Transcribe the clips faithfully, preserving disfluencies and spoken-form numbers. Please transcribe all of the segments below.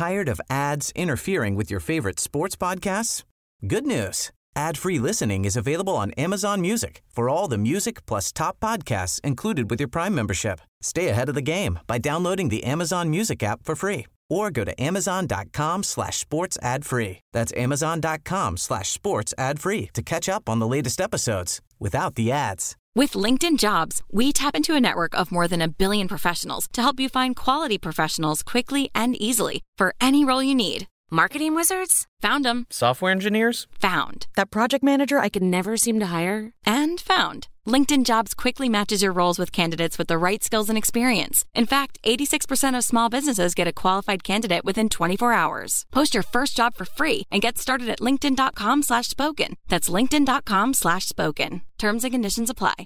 Tired of ads interfering with your favorite sports podcasts? Good news. Ad-free listening is available on Amazon Music for all the music plus top podcasts included with your Prime membership. Stay ahead of the game by downloading the Amazon Music app for free or go to amazon.com slash sports ad free. That's amazon.com slash sports ad free to catch up on the latest episodes without the ads. With LinkedIn Jobs, we tap into a network of more than a billion professionals to help you find quality professionals quickly and easily for any role you need. Marketing wizards? Found them. Software engineers? Found. That project manager I could never seem to hire? And found. LinkedIn Jobs quickly matches your roles with candidates with the right skills and experience. In fact, eighty-six percent of small businesses get a qualified candidate within twenty-four hours. Post your first job for free and get started at linkedin.com slash spoken. That's linkedin.com slash spoken. Terms and conditions apply.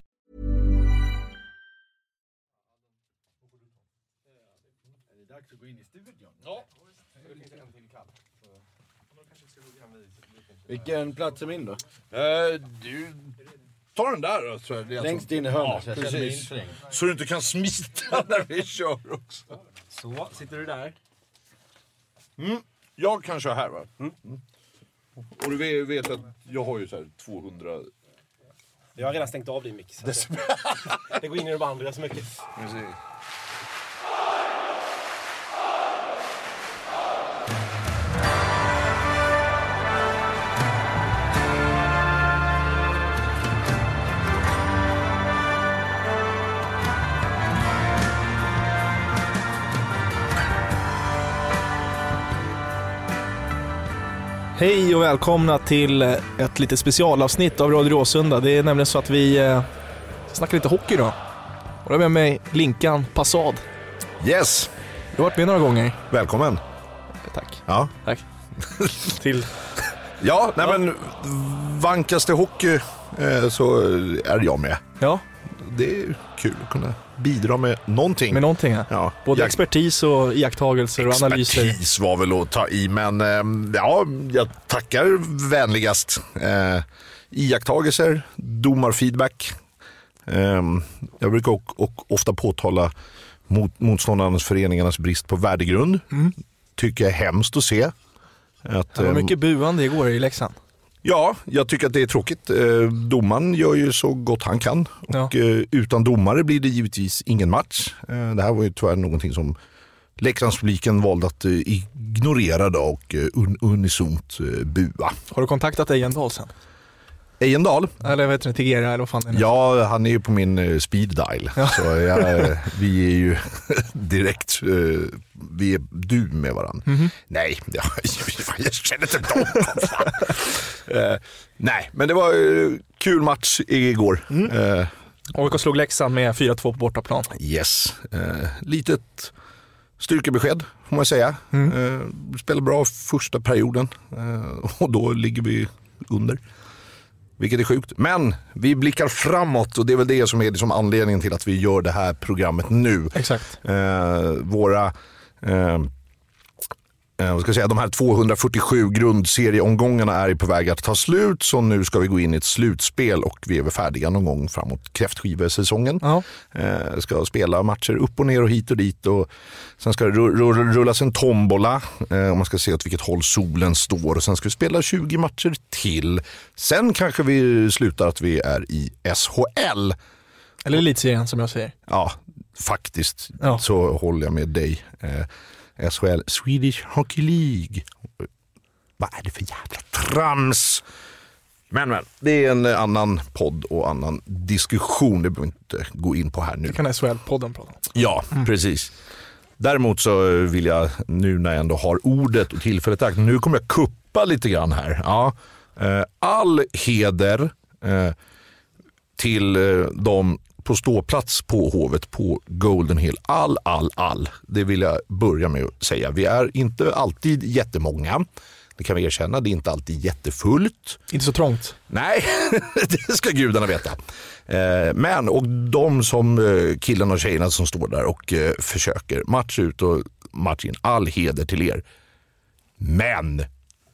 Vilken plats är min då? Uh, du tar den där då, tror jag. Längst in i hörnet, ja, så jag känner mig infrängd. Så du inte kan smita när vi kör också. Så, sitter du där? Mm. Jag kan köra här, va? Mm. Mm. Och du vet, vet att jag har ju så här tvåhundra... Jag har redan stängt av din mix. Det, det går in i de andra så mycket. Precis. Hej och välkomna till ett lite specialavsnitt av Radio Råsunda. Det är nämligen så att vi eh, snackar lite hockey då. Och då är med mig Linkan Passad. Yes! Du har varit med några gånger. Välkommen. Tack. Ja. Tack. till... Ja, nej ja. men vankaste hockey eh, så är jag med. Ja. Det är kul att kunna bidra med någonting. Med någonting, ja. ja. Både jag... expertis och iakttagelser och analyser. Expertis var väl att ta i, men eh, ja, jag tackar vänligast. Eh, iakttagelser, domarfeedback. Eh, jag brukar och, och ofta påtala mot, motståndarnas föreningarnas brist på värdegrund. Mm. Tycker jag är hemskt att se. Att, det var mycket buande igår i Leksand. Ja, jag tycker att det är tråkigt. Domaren gör ju så gott han kan. Och ja. Utan domare blir det givetvis ingen match. Det här var ju tyvärr någonting som Leksandspubliken valde att ignorera då och un- unisont bua. Har du kontaktat Ejendal sen? Ejendal? Eller vet du, Tigera eller vad fan det är. Ja, han är ju på min speed dial. Ja. Så jag, vi är ju direkt, vi är du med varandra. Mm-hmm. Nej, jag, jag känner inte dem. uh, nej, men det var uh, kul match igår. Mm. Uh, A I K slog Leksand med fyra två på bortaplan. Yes, uh, litet styrkebesked får man säga. Mm. Uh, spelar bra första perioden uh, och då ligger vi under. Vilket är sjukt. Men vi blickar framåt och det är väl det som är liksom anledningen till att vi gör det här programmet nu. Exakt. Eh, våra eh, eh, vad ska jag säga, de här tvåhundrafyrtiosju grundserieomgångarna är på väg att ta slut, så nu ska vi gå in i ett slutspel och vi är väl färdiga någon gång framåt kräftskivesäsongen. Uh-huh. Eh, ska spela matcher upp och ner och hit och dit och sen ska det rullas en tombola eh, och man ska se åt vilket håll solen står och sen ska vi spela tjugo matcher till. Sen kanske vi slutar att vi är i S H L. Eller elitserien som jag säger. Ja, faktiskt. Ja. Så håller jag med dig. Eh, S H L, Swedish Hockey League. Vad är det för jävla trams? Men, men, det är en annan podd och annan diskussion. Det behöver vi inte gå in på här nu. Det kan S H L-podden prata om. Ja, mm. precis. Däremot så vill jag, nu när jag ändå har ordet och tillfället akt, nu kommer jag kuppa lite grann här. Ja, all heder till de på ståplats på hovet på Golden Hill. All, all, all. Det vill jag börja med att säga. Vi är inte alltid jättemånga. Det kan vi erkänna. Det är inte alltid jättefullt. Inte så trångt. Nej, det ska gudarna veta. Men, och de som killarna och tjejerna som står där och försöker match ut och match in. All heder till er. Men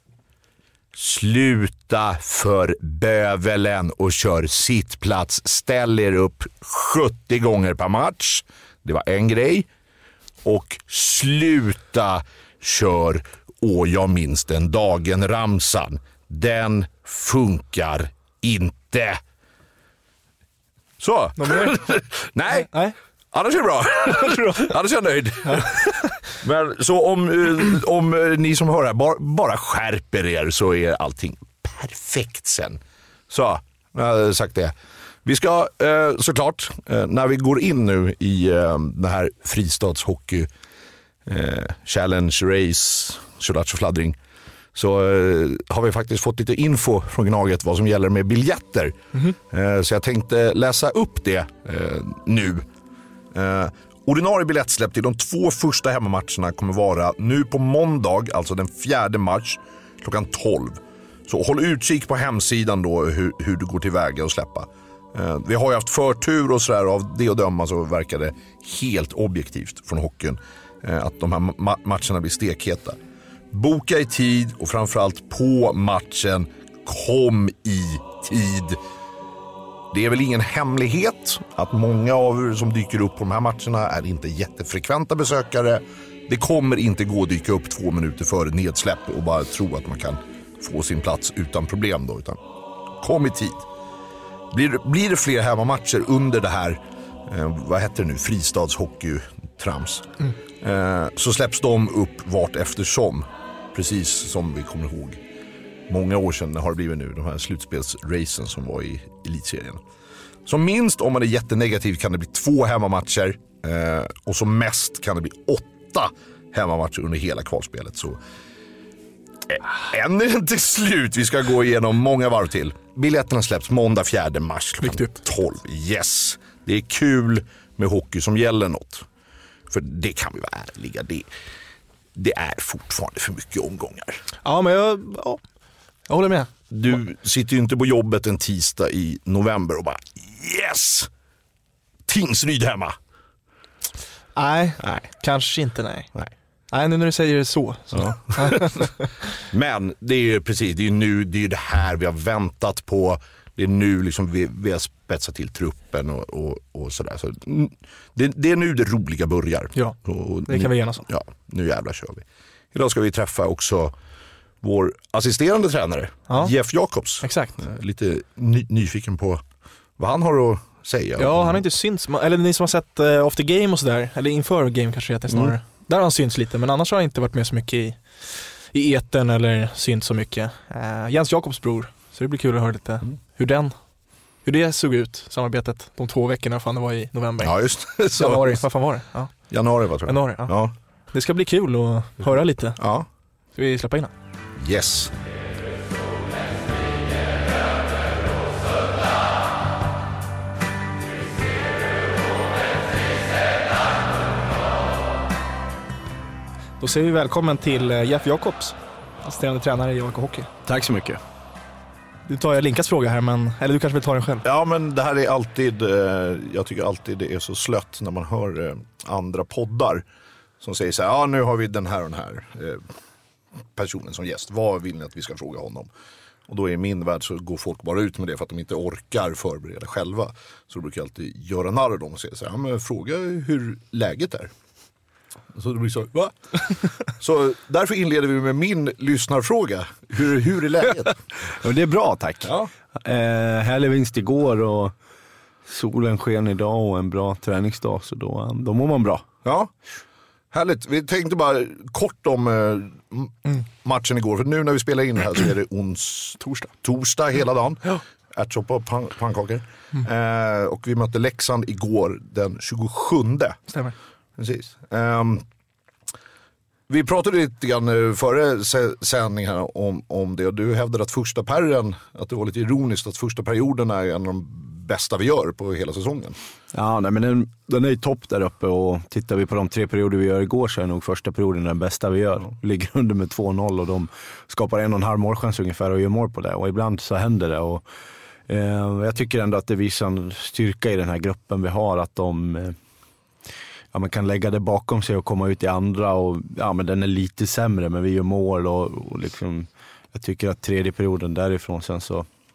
sluta för bövelen och kör sittplats. Ställ er upp sjuttio gånger per match. Det var en grej. Och sluta kör Och jag minns den dagen ramsan. Den funkar inte. Så. Nej. Nej. Annars är det bra. Annars är jag nöjd. Men så om, om ni som hör här bara, bara skärper er så är allting perfekt sen. Så, jag har sagt det. Vi ska eh, såklart, eh, när vi går in nu i eh, den här fristadshockey eh, challenge race, tjolattjo fladdring, så eh, har vi faktiskt fått lite info från Gnaget vad som gäller med biljetter. Mm-hmm. Eh, så jag tänkte läsa upp det eh, nu. Eh, ordinarie biljettsläpp till de två första hemmamatcherna kommer vara nu på måndag, alltså den fjärde mars klockan tolv. Så håll utkik på hemsidan då hur, hur du går tillväga och släppa. Eh, vi har ju haft förtur och sådär, av det att döma så verkar det helt objektivt från hockeyn eh, att de här ma- matcherna blir stekheta. Boka i tid och framförallt på matchen, kom i tid. Det är väl ingen hemlighet att många av er som dyker upp på de här matcherna är inte jättefrekventa besökare. Det kommer inte gå att dyka upp två minuter före nedsläpp och bara tro att man kan få sin plats utan problem då, utan kom i tid. Blir det, blir det fler hemmamatcher under det här, eh, vad heter det nu, fristadshockey-trams, mm. eh, så släpps de upp vart eftersom, precis som vi kommer ihåg. Många år sedan har det blivit nu, de här slutspelsracen som var i elitserien. Som minst, om man är jättenegativ, kan det bli två hemmamatcher. Eh, och som mest kan det bli åtta hemmamatcher under hela kvalspelet. Så eh, än är det inte slut. Vi ska gå igenom många varv till. Biljetterna släpps måndag fjärde mars klockan tolv. Yes, det är kul med hockey som gäller något. För det kan vi vara ärliga. Det, det är fortfarande för mycket omgångar. Ja, men jag... Ja. Jag håller med. Du sitter ju inte på jobbet en tisdag i november och bara yes! Tingsryd hemma. Nej, nej. Kanske inte, nej. Nej. Nej, nu när du säger det så. så. Ja. Men det är ju precis, det är ju nu, det är det här vi har väntat på. Det är nu liksom vi, vi har spetsat till truppen och, och, och sådär. Så det, det är nu det roliga börjar. Ja, och det kan nu, vi enas om. Ja, nu jävlar kör vi. Idag ska vi träffa också vår assisterande tränare, ja. Jeff Jacobs. Exakt. Lite ny- nyfiken på vad han har att säga. Ja, han har inte synts. Eller ni som har sett uh, After Game och sådär, eller inför game kanske heter snarare. Mm. Där har han synts lite, men annars har han inte varit med så mycket i, i etern eller synts så mycket. Uh, Jens Jacobs bror, så det blir kul att höra lite mm. hur den hur det såg ut, samarbetet de två veckorna fan det var i november. Ja, just så. Januari, vad fan var det? Ja. Januari, vad tror jag. Januari, ja. Ja. Det ska bli kul att höra lite. Ja. Ska vi släppa in den? Yes. Då säger vi välkommen till Jeff Jacobs, assisterande tränare i A I K Hockey. Tack så mycket. Du tar jag Linkas fråga här, men, eller du kanske vill ta den själv? Ja, men det här är alltid, eh, jag tycker alltid det är så slött när man hör eh, andra poddar som säger så här, ja nu har vi den här och den här eh, personen som gäst. Vad vill ni att vi ska fråga honom? Och då i min värld så går folk bara ut med det för att de inte orkar förbereda själva. Så då brukar jag alltid göra narr av dem och säga så här, ja men fråga hur läget är. Så det blir så, va? Så därför inleder vi med min lyssnarfråga. Hur, hur är läget? Ja, det är bra, tack. Ja. Eh, härlig vinst igår och solen sken idag och en bra träningsdag, så då, då mår man bra. Ja, härligt. Vi tänkte bara kort om eh, mm. matchen igår. För nu när vi spelar in här så är det ons torsdag, torsdag hela dagen. Ja. Ärtsoppa och pan- pannkakor. Mm. Eh, och vi mötte Leksand igår den tjugosjunde. Stämmer. Precis. Um, vi pratade lite grann före sändning här om, om det, och du hävdade att första perren, att det var lite ironiskt att första perioden är en av de bästa vi gör på hela säsongen. Ja, nej, men den, den är ju topp där uppe, och tittar vi på de tre perioder vi gör igår så är nog första perioden den bästa vi gör. Vi ligger under med två noll och de skapar en och en halv målchans ungefär och gör mål på det, och ibland så händer det, och eh, jag tycker ändå att det visar en styrka i den här gruppen vi har, att de eh, ja, man kan lägga det bakom sig och komma ut i andra, och ja, men den är lite sämre, men vi gör mål, och, och liksom, jag tycker att tredje perioden därifrån sen så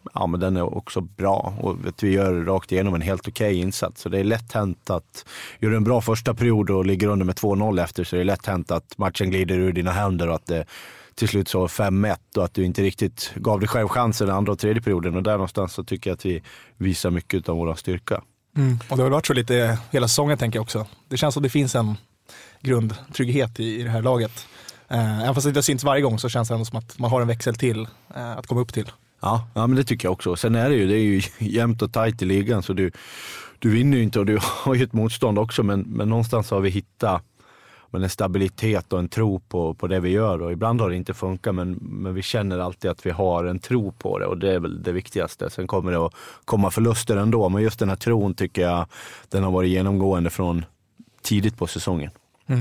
ja, men den är också bra. Och vet, vi gör rakt igenom en helt okej okay insats. Så det är lätt hänt att gör du en bra första period och ligger under med två noll efter, så är det lätt hänt att matchen glider ur dina händer och att det till slut så fem ett och att du inte riktigt gav dig själv chansen i andra och tredje perioden. Och där någonstans så tycker jag att vi visar mycket av vår styrka. Mm. Och det har varit så lite hela säsongen, tänker jag också. Det känns som det finns en grundtrygghet i, i det här laget. Eh, även fast det inte syns varje gång, så känns det ändå som att man har en växel till eh, att komma upp till. Ja, ja, men det tycker jag också. Sen är det ju, det är ju jämnt och tajt i ligan, så du, du vinner ju inte och du har ju ett motstånd också, men, men någonstans har vi hittat men en stabilitet och en tro på, på det vi gör, och ibland har det inte funkat, men, men vi känner alltid att vi har en tro på det, och det är väl det viktigaste. Sen kommer det att komma förluster ändå, men just den här tron tycker jag den har varit genomgående från tidigt på säsongen. Mm.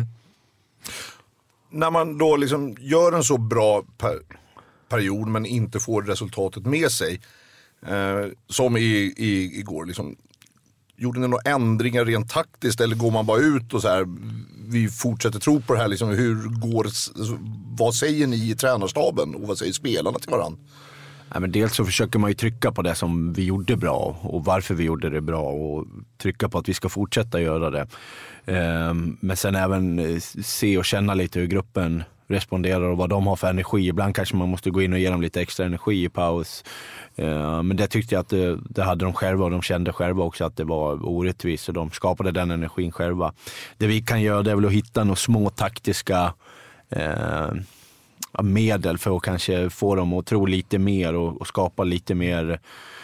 När man då liksom gör en så bra per- period men inte får resultatet med sig, eh, som i, i, igår liksom, gjorde ni några ändringar rent taktiskt, eller går man bara ut och så här, vi fortsätter tro på det här liksom, hur går, vad säger ni i tränarstaben och vad säger spelarna till varandra? Ja, men dels så försöker man ju trycka på det som vi gjorde bra och varför vi gjorde det bra, och trycka på att vi ska fortsätta göra det. Ehm, men sen även se och känna lite hur gruppen responderar och vad de har för energi. Ibland kanske man måste gå in och ge dem lite extra energi i paus. Ehm, men det tyckte jag att det, det hade de själva, och de kände själva också att det var orättvist, och de skapade den energin själva. Det vi kan göra, det är väl att hitta några små taktiska eh, medel för att kanske få dem att tro lite mer och, och skapa lite mer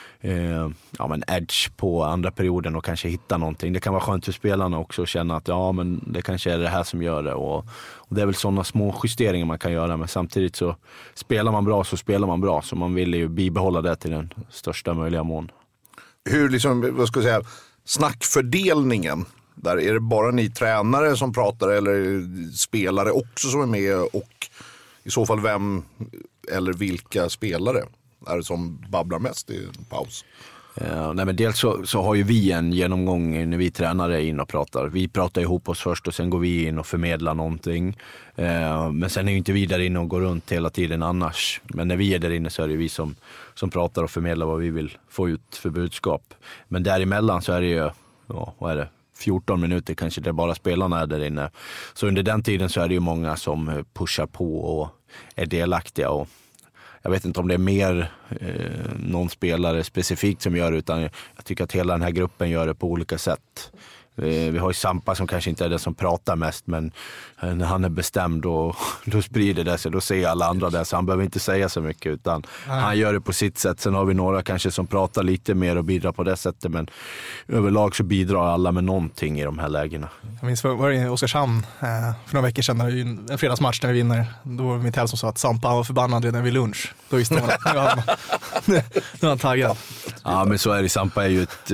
eh, ja, men edge på andra perioden och kanske hitta någonting. Det kan vara skönt för spelarna också att känna att ja, men det kanske är det här som gör det, och, och det är väl sådana små justeringar man kan göra, men samtidigt så spelar man bra så spelar man bra, så man vill ju bibehålla det till den största möjliga mån. Hur liksom, vad ska jag säga, snackfördelningen där, är det bara ni tränare som pratar eller spelare också som är med, och i så fall vem eller vilka spelare är det som babblar mest i paus? Ja, nej, men dels så, så har ju vi en genomgång när vi tränare in och pratar. Vi pratar ihop oss först och sen går vi in och förmedlar någonting. Eh, men sen är ju inte vi där inne och går runt hela tiden annars. Men när vi är där inne så är det vi som, som pratar och förmedlar vad vi vill få ut för budskap. Men däremellan så är det ju, ja, vad är det? fjorton minuter kanske det bara spelarna är där inne. Så under den tiden så är det ju många som pushar på och är delaktiga, och jag vet inte om det är mer eh, någon spelare specifikt som gör det, utan jag tycker att hela den här gruppen gör det på olika sätt. Vi har ju Sampa som kanske inte är den som pratar mest, men när han är bestämd och då sprider det sig, då säger alla andra det, så han behöver inte säga så mycket, utan Nej. han gör det på sitt sätt. Sen har vi några kanske som pratar lite mer och bidrar på det sättet, men överlag så bidrar alla med någonting i de här lägena. Jag minns var det i Oskarshamn för några veckor sedan, när vi, en fredagsmatch när vi vinner, då var det Mittell som sa att Sampa var förbannad redan vid lunch. Då visste man att nu var han, nu var han taggad. Ja, men så är det. Sampa är ju ett,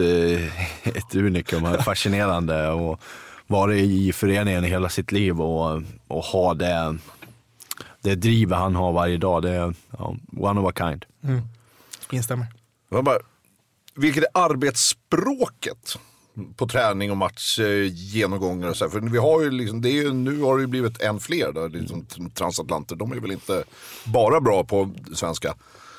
ett unikum, fascinerande, och vara i föreningen i hela sitt liv och, och ha det, det driv han har varje dag. Det är ja, one of a kind. Mm. Instämmer. Bara, vilket är arbetsspråket på träning och match, genomgångar och så här? För vi har ju liksom, det är ju, nu har det ju blivit en fler där, liksom, transatlanter. De är väl inte bara bra på svenska.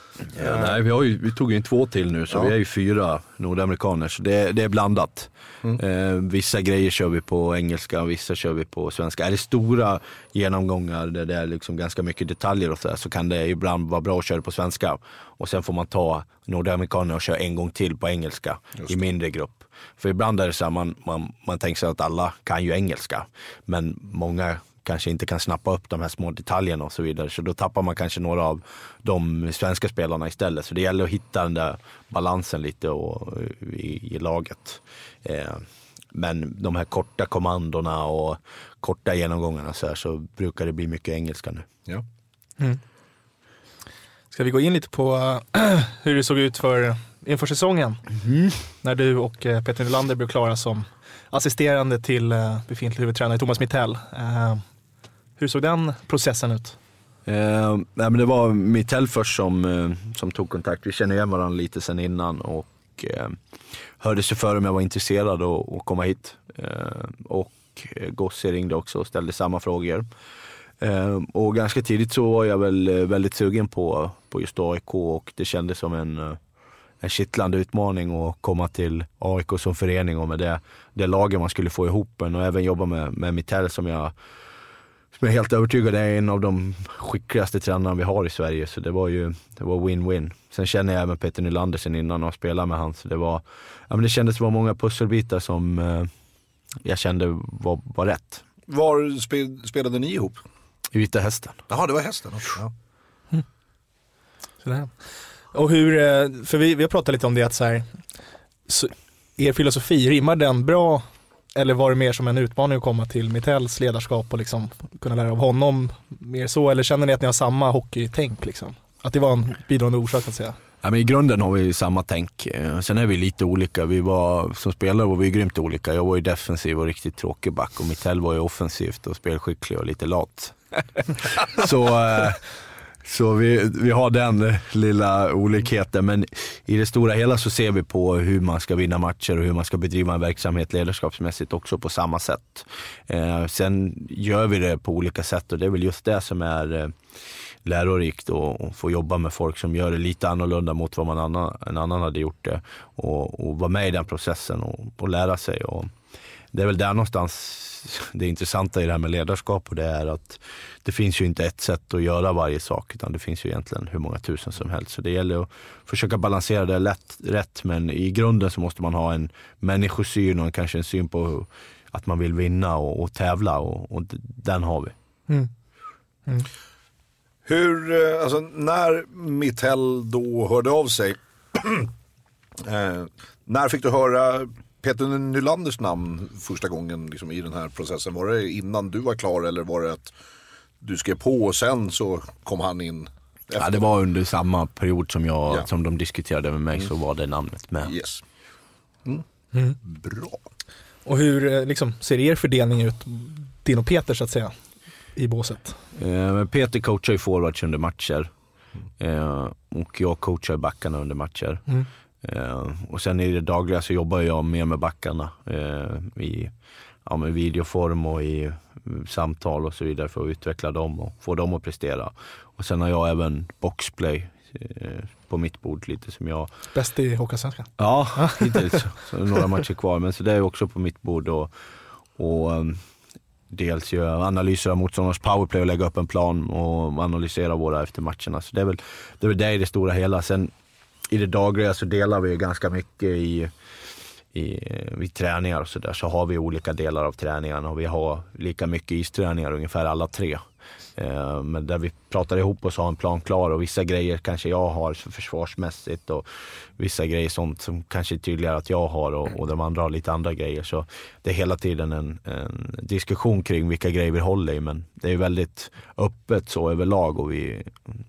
Ja, nej, vi, har ju, vi tog ju en två till nu, så ja. vi är ju fyra nordamerikaner, så det, det är blandat. Mm. Eh, vissa grejer kör vi på engelska, vissa kör vi på svenska. Är det stora genomgångar där det är liksom ganska mycket detaljer och så, där, så kan det ibland vara bra att köra på svenska. Och sen får man ta nordamerikaner och köra en gång till på engelska i mindre grupp. För ibland är det så här, man, man, man tänker sig att alla kan ju engelska, men många kanske inte kan snappa upp de här små detaljerna och så vidare. Så då tappar man kanske några av de svenska spelarna istället. Så det gäller att hitta den där balansen lite och, i, i laget. Eh, men de här korta kommandona och korta genomgångarna så, här, så brukar det bli mycket engelska nu. Ja. Mm. Ska vi gå in lite på uh, hur det såg ut för inför säsongen? Mm. När du och uh, Peter Nylander blev klara som assisterande till uh, befintlig huvudtränare Thomas Mittell. Uh, hur såg den processen ut? Eh, nej, men det var Mittell först som, eh, som tog kontakt. Vi känner igen varandra lite sedan innan och eh, hörde sig för om jag var intresserad att, att komma hit. Eh, och eh, Gossi ringde också och ställde samma frågor. Eh, och ganska tidigt så var jag väl väldigt sugen på, på just A I K, och det kändes som en, en kittlande utmaning att komma till A I K som förening och med det, det laget man skulle få ihop en och även jobba med, med Mitell som jag, som jag är helt övertygad är en av de skickligaste tränarna vi har i Sverige, så det var ju det var win-win. Sen känner jag även Peter Nylander sen innan och spelade med han, så det var, ja, men det kändes som var många pusselbitar som eh, jag kände var, var rätt. Var spel, spelade ni ihop? I Vita Hästen. Jaha, det var Hästen också. Ja. Mm. Sådär. Och hur, för vi, vi har pratat lite om det att så här, så, er filosofi, rimmar den bra eller var det mer som en utmaning att komma till Mittells ledarskap och liksom kunna lära av honom mer så, eller känner ni att ni har samma hockeytänk liksom? Att det var en bidragande orsak att säga? Ja, men i grunden har vi samma tänk. Sen är vi lite olika. Vi var, som spelare var vi grymt olika. Jag var ju defensiv och riktigt tråkig back och Mittell var ju offensivt och spelskicklig och lite lat. så så vi, vi har den lilla olikheten, men i det stora hela så ser vi på hur man ska vinna matcher och hur man ska bedriva en verksamhet ledarskapsmässigt också på samma sätt. Eh, sen gör vi det på olika sätt och det är väl just det som är eh, lärorikt och, och få jobba med folk som gör det lite annorlunda mot vad man annan, en annan hade gjort det och, och vara med i den processen och, och lära sig. Och det är väl där någonstans det intressanta i det här med ledarskap, och det är att det finns ju inte ett sätt att göra varje sak, utan det finns ju egentligen hur många tusen som helst. Så det gäller att försöka balansera det lätt, rätt, men i grunden så måste man ha en människosyn och kanske en syn på att man vill vinna och, och tävla, och, och den har vi. Mm. Mm. Hur, alltså när Mittell då hörde av sig, eh, när fick du höra Peter Nylanders namn första gången liksom, i den här processen? Var det innan du var klar eller var det att du skrev på och sen så kom han in efter? Ja, det var under samma period som, jag, ja. som de diskuterade med mig, mm. så var det namnet med. Yes. Mm. Mm. Bra. Och hur liksom, ser er fördelning ut, din och Peter så att säga, i båset? Eh, Peter coachar ju forwards under matcher eh, och jag coachar backarna under matcher. Mm. Eh, och sen i det dagliga så jobbar jag mer med backarna eh, i ja, med videoform och i samtal och så vidare för att utveckla dem och få dem att prestera. Och sen har jag även boxplay eh, på mitt bord lite som jag... Bäst i Hockeyallsvenskan? Ja, hittills. Så några matcher kvar, men så det är också på mitt bord och, och um, dels göra analyser av motståndarnas powerplay och lägga upp en plan och analysera våra efter matcherna. Så det är väl det, är väl det i det stora hela. Sen i det dagliga så delar vi ganska mycket i, i, vid träningar och så där. Så har vi olika delar av träningarna och vi har lika mycket isträningar, ungefär alla tre. Eh, men där vi pratar ihop oss och har en plan klar, och vissa grejer kanske jag har försvarsmässigt och vissa grejer sånt som kanske är tydligare att jag har och, och de andra har lite andra grejer. Så det är hela tiden en, en diskussion kring vilka grejer vi håller i, men det är väldigt öppet så överlag och vi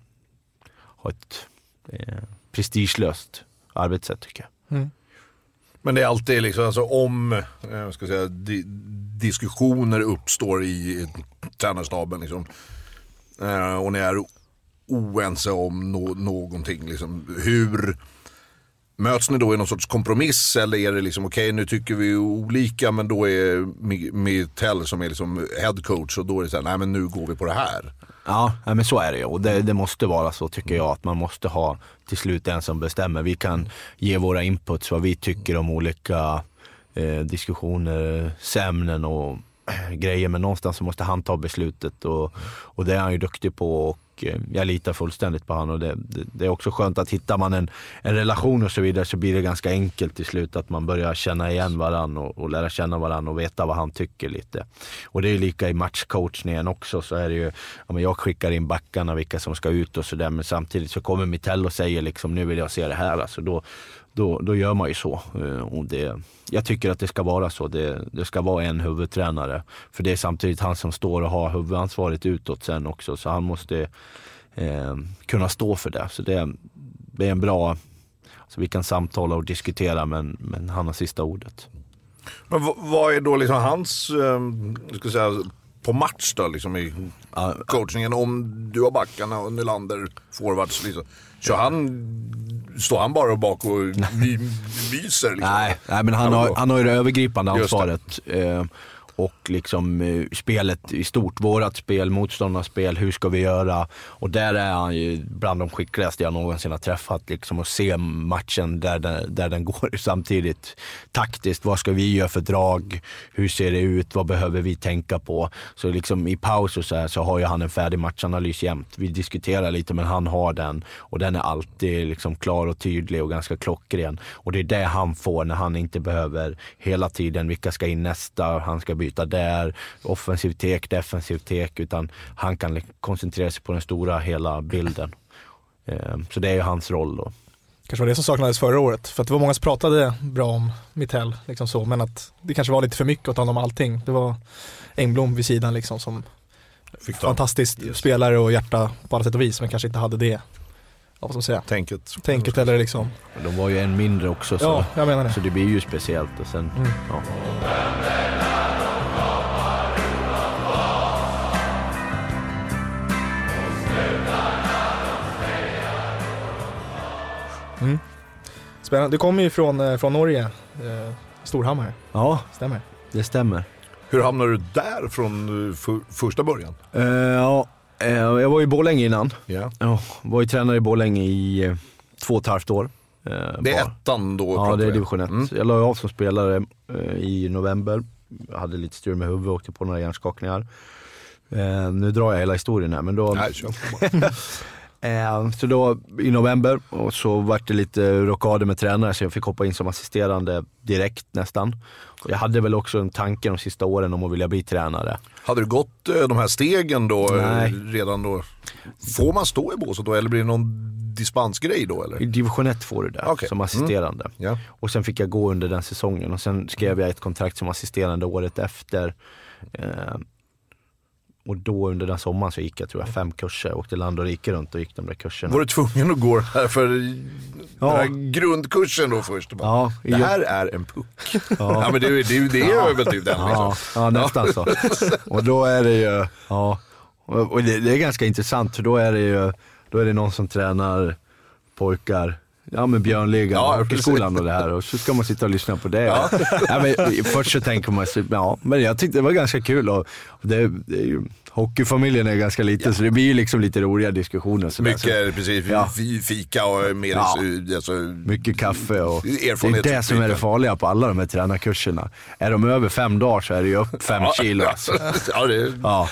har ett eh, prestigelöst arbetssätt tycker jag. Mm. Men det är alltid liksom, alltså, om jag ska säga, di- diskussioner uppstår i tränarstaben liksom, eh, och ni är oense om no- någonting liksom, hur möts ni då i någon sorts kompromiss, eller är det liksom okej, okay, nu tycker vi olika, men då är Mittell som är liksom head coach och då är det så här, nej men nu går vi på det här. Ja, men så är det ju, och det, det måste vara så tycker jag, att man måste ha till slut en som bestämmer. Vi kan ge våra inputs, vad vi tycker om olika eh, diskussioner, ämnen och äh, grejer, men någonstans så måste han ta beslutet och, och det är han ju duktig på, och eh, jag litar fullständigt på han, och det, det, det är också skönt att hittar man en, en relation och så vidare, så blir det ganska enkelt till slut att man börjar känna igen varann och, och lära känna varann och veta vad han tycker lite. Och det är ju lika i matchcoachningen också, så är det ju, ja, men jag skickar in backarna vilka som ska ut och sådär, men samtidigt så kommer Mittell och säger liksom, nu vill jag se det här, alltså då Då, då gör man ju så. Och det, jag tycker att det ska vara så. Det, det ska vara en huvudtränare. För det är samtidigt han som står och har huvudansvaret utåt sen också. Så han måste eh, kunna stå för det. Så det, det är en bra... Så vi kan samtala och diskutera, men, men han har sista ordet. Men v- vad är då liksom hans... Eh, ska säga, på match då liksom i coachingen? Om du har backarna och Nylander forwards liksom. Så han... Står han bara bak och my- myser? Liksom. Nej, nej, men han har, han har ju det övergripande ansvaret. Eh, och liksom eh, spelet i stort, vårat spel, motståndarnas spel, hur ska vi göra? Och där är han ju bland de skickligaste jag någonsin har träffat, liksom att se matchen där den, där den går samtidigt taktiskt. Vad ska vi göra för drag? Hur ser det ut? Vad behöver vi tänka på? Så liksom i paus och så här så har ju han en färdig matchanalys jämt. Vi diskuterar lite, men han har den och den är alltid liksom klar och tydlig och ganska klockren. Och det är det han får när han inte behöver hela tiden vilka ska in nästa, han ska byta där, offensiv tek, defensiv tek, utan han kan koncentrera sig på den stora hela bilden. Så det är ju hans roll då. Kanske var det som saknades förra året, för att det var många som pratade bra om Mitell liksom så, men att det kanske var lite för mycket att ta hand om allting. Det var Engblom vid sidan liksom som Fick fantastisk yes. spelare och hjärta på alla sätt och vis, men kanske inte hade det. Ja, vad ska man säga? Tänket. Tänket eller liksom. De var ju en mindre också, så, ja, jag menar det. Så det blir ju speciellt. Och sen, mm. ja. Mm. Spännande. Du kommer ju från, från Norge, eh, Storhammar. Ja, stämmer. Det stämmer. Hur hamnade du där från för, första början? Uh, ja, uh, jag var i Borlänge innan. Yeah. Jag var ju tränare i Borlänge i uh, två och ett halvt år. Uh, det är bara. ettan då? Ja, det är division ett. Mm. Jag la av som spelare uh, i november. Jag hade lite styr med huvudet och åkte på några hjärnskakningar. Uh, nu drar jag hela historien här, men då... Nej, kör på bara. Eh, så då i november och så var det lite rockader med tränare, så jag fick hoppa in som assisterande direkt nästan. Och jag hade väl också en tanke de sista åren om att vilja bli tränare. Hade du gått eh, de här stegen då? Nej. Redan då? Får man stå i båset då eller blir det någon dispensgrej då? Eller? I division ett får du det okay. som assisterande. Mm. Yeah. Och sen fick jag gå under den säsongen och sen skrev jag ett kontrakt som assisterande året efter. Eh, Och då under den sommaren så gick jag tror jag fem kurser. Åkte land och rike runt och gick de där kurserna. Var du tvungen att gå här för ja. den här grundkursen då först? Ja, det här är en puck. Ja, ja men det, det, det är ju väl typ den. Ja, liksom. Ja nästan så. Och då är det ju, ja, och det, det är ganska intressant för då är det ju, då är det någon som tränar pojkar. Ja, med Björnligan ja, och hockeyskolan och det här. Och så ska man sitta och lyssna på det. Ja. Ja, men först så tänker man sig, ja, men jag tyckte det var ganska kul. Och det, det är ju, hockeyfamiljen är ganska liten, ja. Så det blir ju liksom lite roliga diskussioner. Så mycket, så, precis, ja. fika och mer, ja. alltså, mycket kaffe. Och erfarenhet. Det är det som är det farliga på alla de här tränarkurserna. Är de över fem dagar så är det ju upp fem ja. kilo. Alltså. Ja, det ja.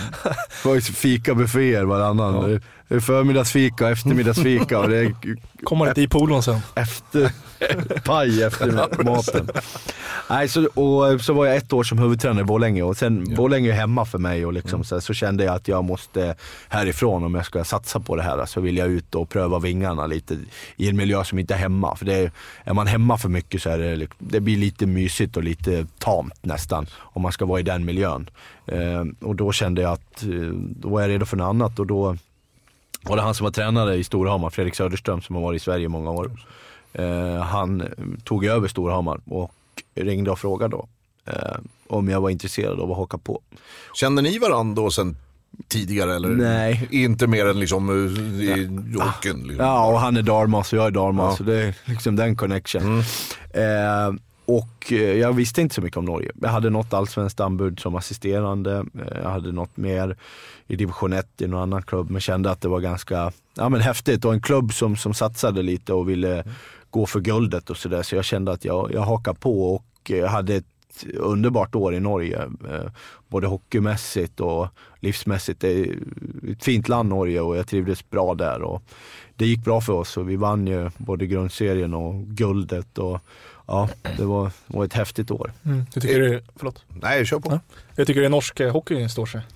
Fika bufféer varannan. Ja. Det är förmiddagsfika och eftermiddagsfika och det är... Kommer det i polon sen? Efter paj efter maten. Nej, så, och så var jag ett år som huvudtränare i Borlänge och sen ja. Borlänge är hemma för mig och liksom, mm. så, så kände jag att jag måste härifrån om jag ska satsa på det här, så vill jag ut och pröva vingarna lite i en miljö som inte är hemma, för det är, är man hemma för mycket så är det, det blir lite mysigt och lite tamt nästan om man ska vara i den miljön. Eh, och då kände jag att då är jag redo för något annat och då var det han som var tränare i Storhammar, Fredrik Söderström, som har varit i Sverige i många år. Eh, han tog över Storhammar och ringde och frågade då eh, om jag var intresserad av att haka på. Kände ni varandra då sen tidigare? Eller? Nej. Inte mer än liksom i Jocken? Liksom. Ja, och han är Darmas och jag är Darmas, ja. Så det är liksom den connection. Mm. Eh, och jag visste inte så mycket om Norge. Jag hade något allsvenskt anbud som assisterande. Jag hade något mer i division ett i någon annan klubb, men kände att det var ganska ja, men häftigt och en klubb som, som satsade lite och ville mm. gå för guldet och sådär. Så jag kände att jag, jag hakade på och hade ett underbart år i Norge. Både hockeymässigt och livsmässigt. Det är ett fint land Norge och jag trivdes bra där. Och det gick bra för oss och vi vann ju både grundserien och guldet och ja, det var, var ett häftigt år. Mm. Jag tycker det, förlåt. Nej, kör på. Ja. Jag tycker det är norsk hockey står sig.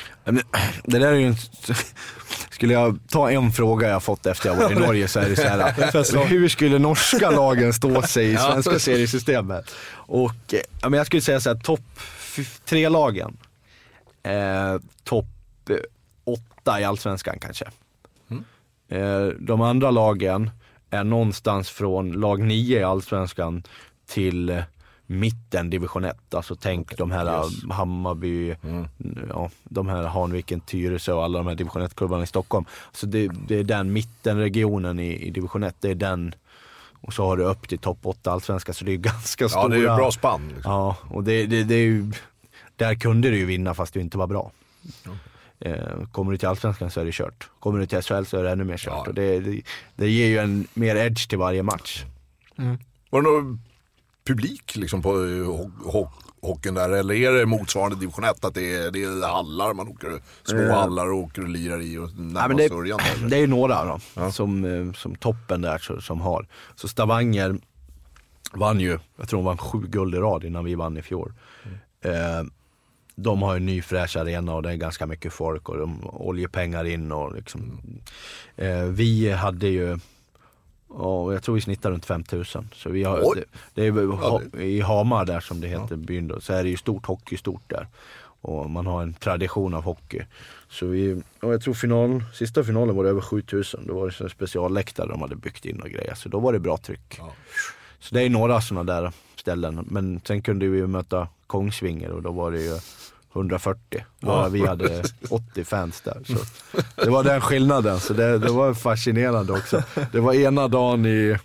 Det där är ju en, skulle jag ta en fråga jag fått efter jag var i Norge så är det så här, hur skulle norska lagen stå sig i svenska seriesystemet? Och ja, men jag skulle säga så här, topp tre lagen eh, topp åtta i allsvenskan kanske. Mm. Eh, de andra lagen är någonstans från lag nio i allsvenskan till mitten division ett, alltså tänk de här yes. Hammarby, mm. ja, de här Hanviken, Tyresö och alla de här division ett-klubbarna i Stockholm. Så det, det är den mittenregionen i, i division ett, det är den, och så har du upp till topp åtta allsvenska, så det är ganska stora. Ja, det är ju bra spann. Liksom. Ja, och det, det, det är ju där kunde du ju vinna fast du inte var bra. Mm. Eh, kommer du till Allsvenskan så är det kört. Kommer du till S H L så är det ännu mer kört. Ja. Och det, det, det ger ju en mer edge till varje match. Mm. Var det någon publik liksom på ho- ho- hockeyn där, eller är det motsvarande division ett att det är, det är hallar, man åker små Eh. hallar och åker och lirar i och Ja, närmast men det, sörjan? det är ju några då, Ja. som, eh, som toppen där så, som har. Så Stavanger vann ju, jag tror de vann sju guld i rad innan vi vann i fjol. Mm. Eh, de har en ny fräsch arena och det är ganska mycket folk och de oljepengar in och liksom. Eh, vi hade ju, ja, jag tror vi snittar runt fem tusen. Så vi har, Oj. det, det är ha, i Hamar där som det heter, Ja. byn då, så är det ju stort hockey stort där. Och man har en tradition av hockey. Så vi, och jag tror final, sista finalen var det över sju tusen. Då var det en specialläktare de hade byggt in och grejer. Så då var det bra tryck. Ja. Så det är några sådana där ställen. Men sen kunde vi ju möta Kongsvinger och då var det ju hundrafyrtio. Ja. Vi hade åttio fans där. Så det var den skillnaden. Så det, det var fascinerande också. Det var ena dagen i,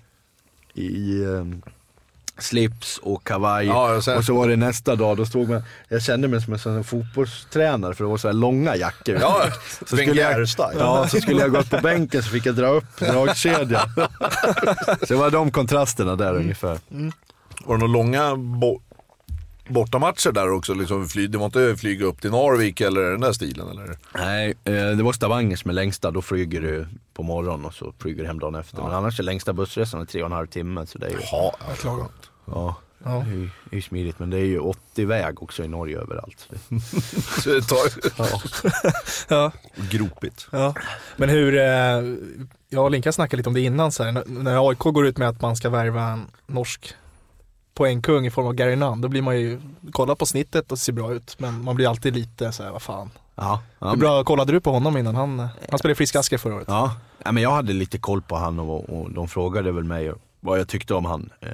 i um, slips och kavaj. Ja, och sen- och så var det nästa dag. Då stod man, jag kände mig som en sån fotbollstränare för det var så här långa jackor. Ja, så skulle jag, Wenger-style. ja, så skulle jag gå upp på bänken så fick jag dra upp dragkedjan. Så det var de kontrasterna där mm. ungefär. Var det några långa bo- bortamatcher där också? Liksom fly- det var inte flyga upp till Narvik eller den där stilen? Eller? Nej, eh, det var Stavanger som är längsta. Då flyger du på morgonen och så flyger du hem dagen efter. Ja. Men annars är längsta bussresan tre och en halv timme. Så det är ju, Ja, Klart. ja, Ja. det är ju, det är ju smidigt. Men det är ju åttio väg också i Norge överallt. Så det, så det tar ja. Ja. gropigt. Ja. Men hur, eh, jag och Linka snackade lite om det innan så här, när- när A I K går ut med att man ska värva en norsk poängkung i form av Gary Nunn, då blir man ju, kolla på snittet och ser bra ut, men man blir alltid lite så här, vad fan. Ja, ja, Hur bra kollade du på honom innan? Han, han spelade i Frisk Asker förra året. Ja, ja, men jag hade lite koll på han och, och de frågade väl mig vad jag tyckte om han. Eh,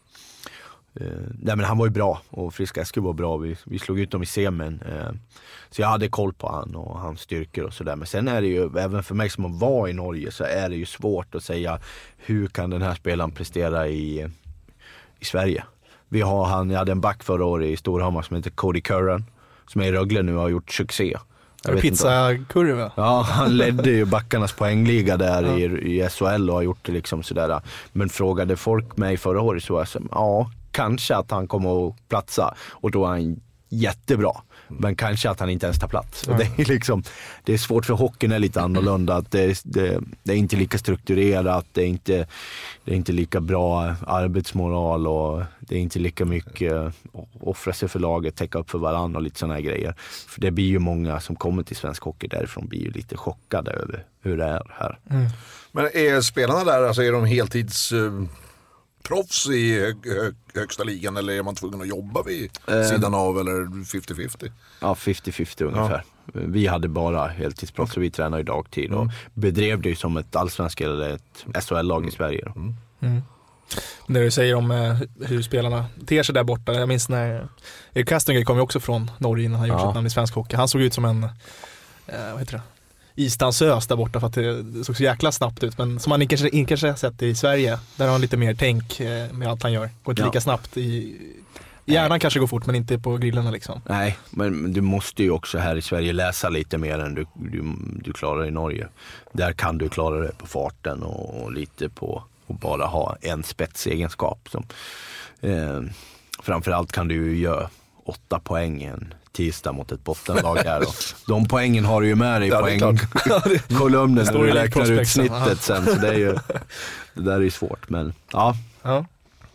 eh, nej, men han var ju bra och Frisk Asker var bra. Vi, vi slog ut dem i semin. Eh, så jag hade koll på han och hans styrkor och sådär. Men sen är det ju, även för mig som var i Norge, så är det ju svårt att säga hur kan den här spelaren prestera i, i Sverige. Vi har han, jag hade en back förra året i Storhammar som heter Cody Curran, som är i Rögle nu och har gjort succé. Jag vet inte. Pizzakurva. Ja, han ledde ju backarnas poängliga där ja. i, i S H L och har gjort det liksom sådär. Men frågade folk mig förra året så var jag så, ja, kanske att han kommer att platsa. Och då är han jättebra. Men kanske att han inte ens tar plats. Mm. Det är liksom, det är svårt för hockeyn är lite annorlunda. Att det, det, det är inte lika strukturerat. Det är inte, det är inte lika bra arbetsmoral. Och det är inte lika mycket offra sig för laget, täcka upp för varandra och lite sådana här grejer. För det blir ju många som kommer till svensk hockey därifrån blir ju lite chockade över hur det är här. Mm. Men är spelarna där, alltså är de heltids... Uh... proffs i hög, hög, högsta ligan eller är man tvungen att jobba vid eh, sidan av eller femtio femtio? Ja, femtio femtio ungefär. Ja. Vi hade bara heltidsproffs okay. och vi tränade i dagtid mm. och bedrev det ju som ett allsvensk eller ett S H L-lag mm. i Sverige. Mm. Mm. När du säger om eh, hur spelarna ter sig där borta, jag minns när Erik Kastinger kom ju också från Norge innan han gjorde ja. sitt namn i svensk hockey. Han såg ut som en, eh, vad heter det? Isdansös där borta för att det såg så jäkla snabbt ut, men som man kanske inte kanske har sett i Sverige, där har han lite mer tänk med allt han gör, går inte ja. lika snabbt i hjärnan. Nej. Kanske går fort men inte på grillarna liksom. Nej, men du måste ju också här i Sverige läsa lite mer än du, du, du klarar i Norge. Där kan du klara det på farten och, och lite på och bara ha en spetsegenskap som, eh, framförallt kan du ju göra åtta poäng en tisdag mot ett bottenlag här. Och de poängen har du ju med dig i ja, poängkolumnen när du räknar ut snittet sen. Så det är ju, det där är ju svårt. Men ja. ja.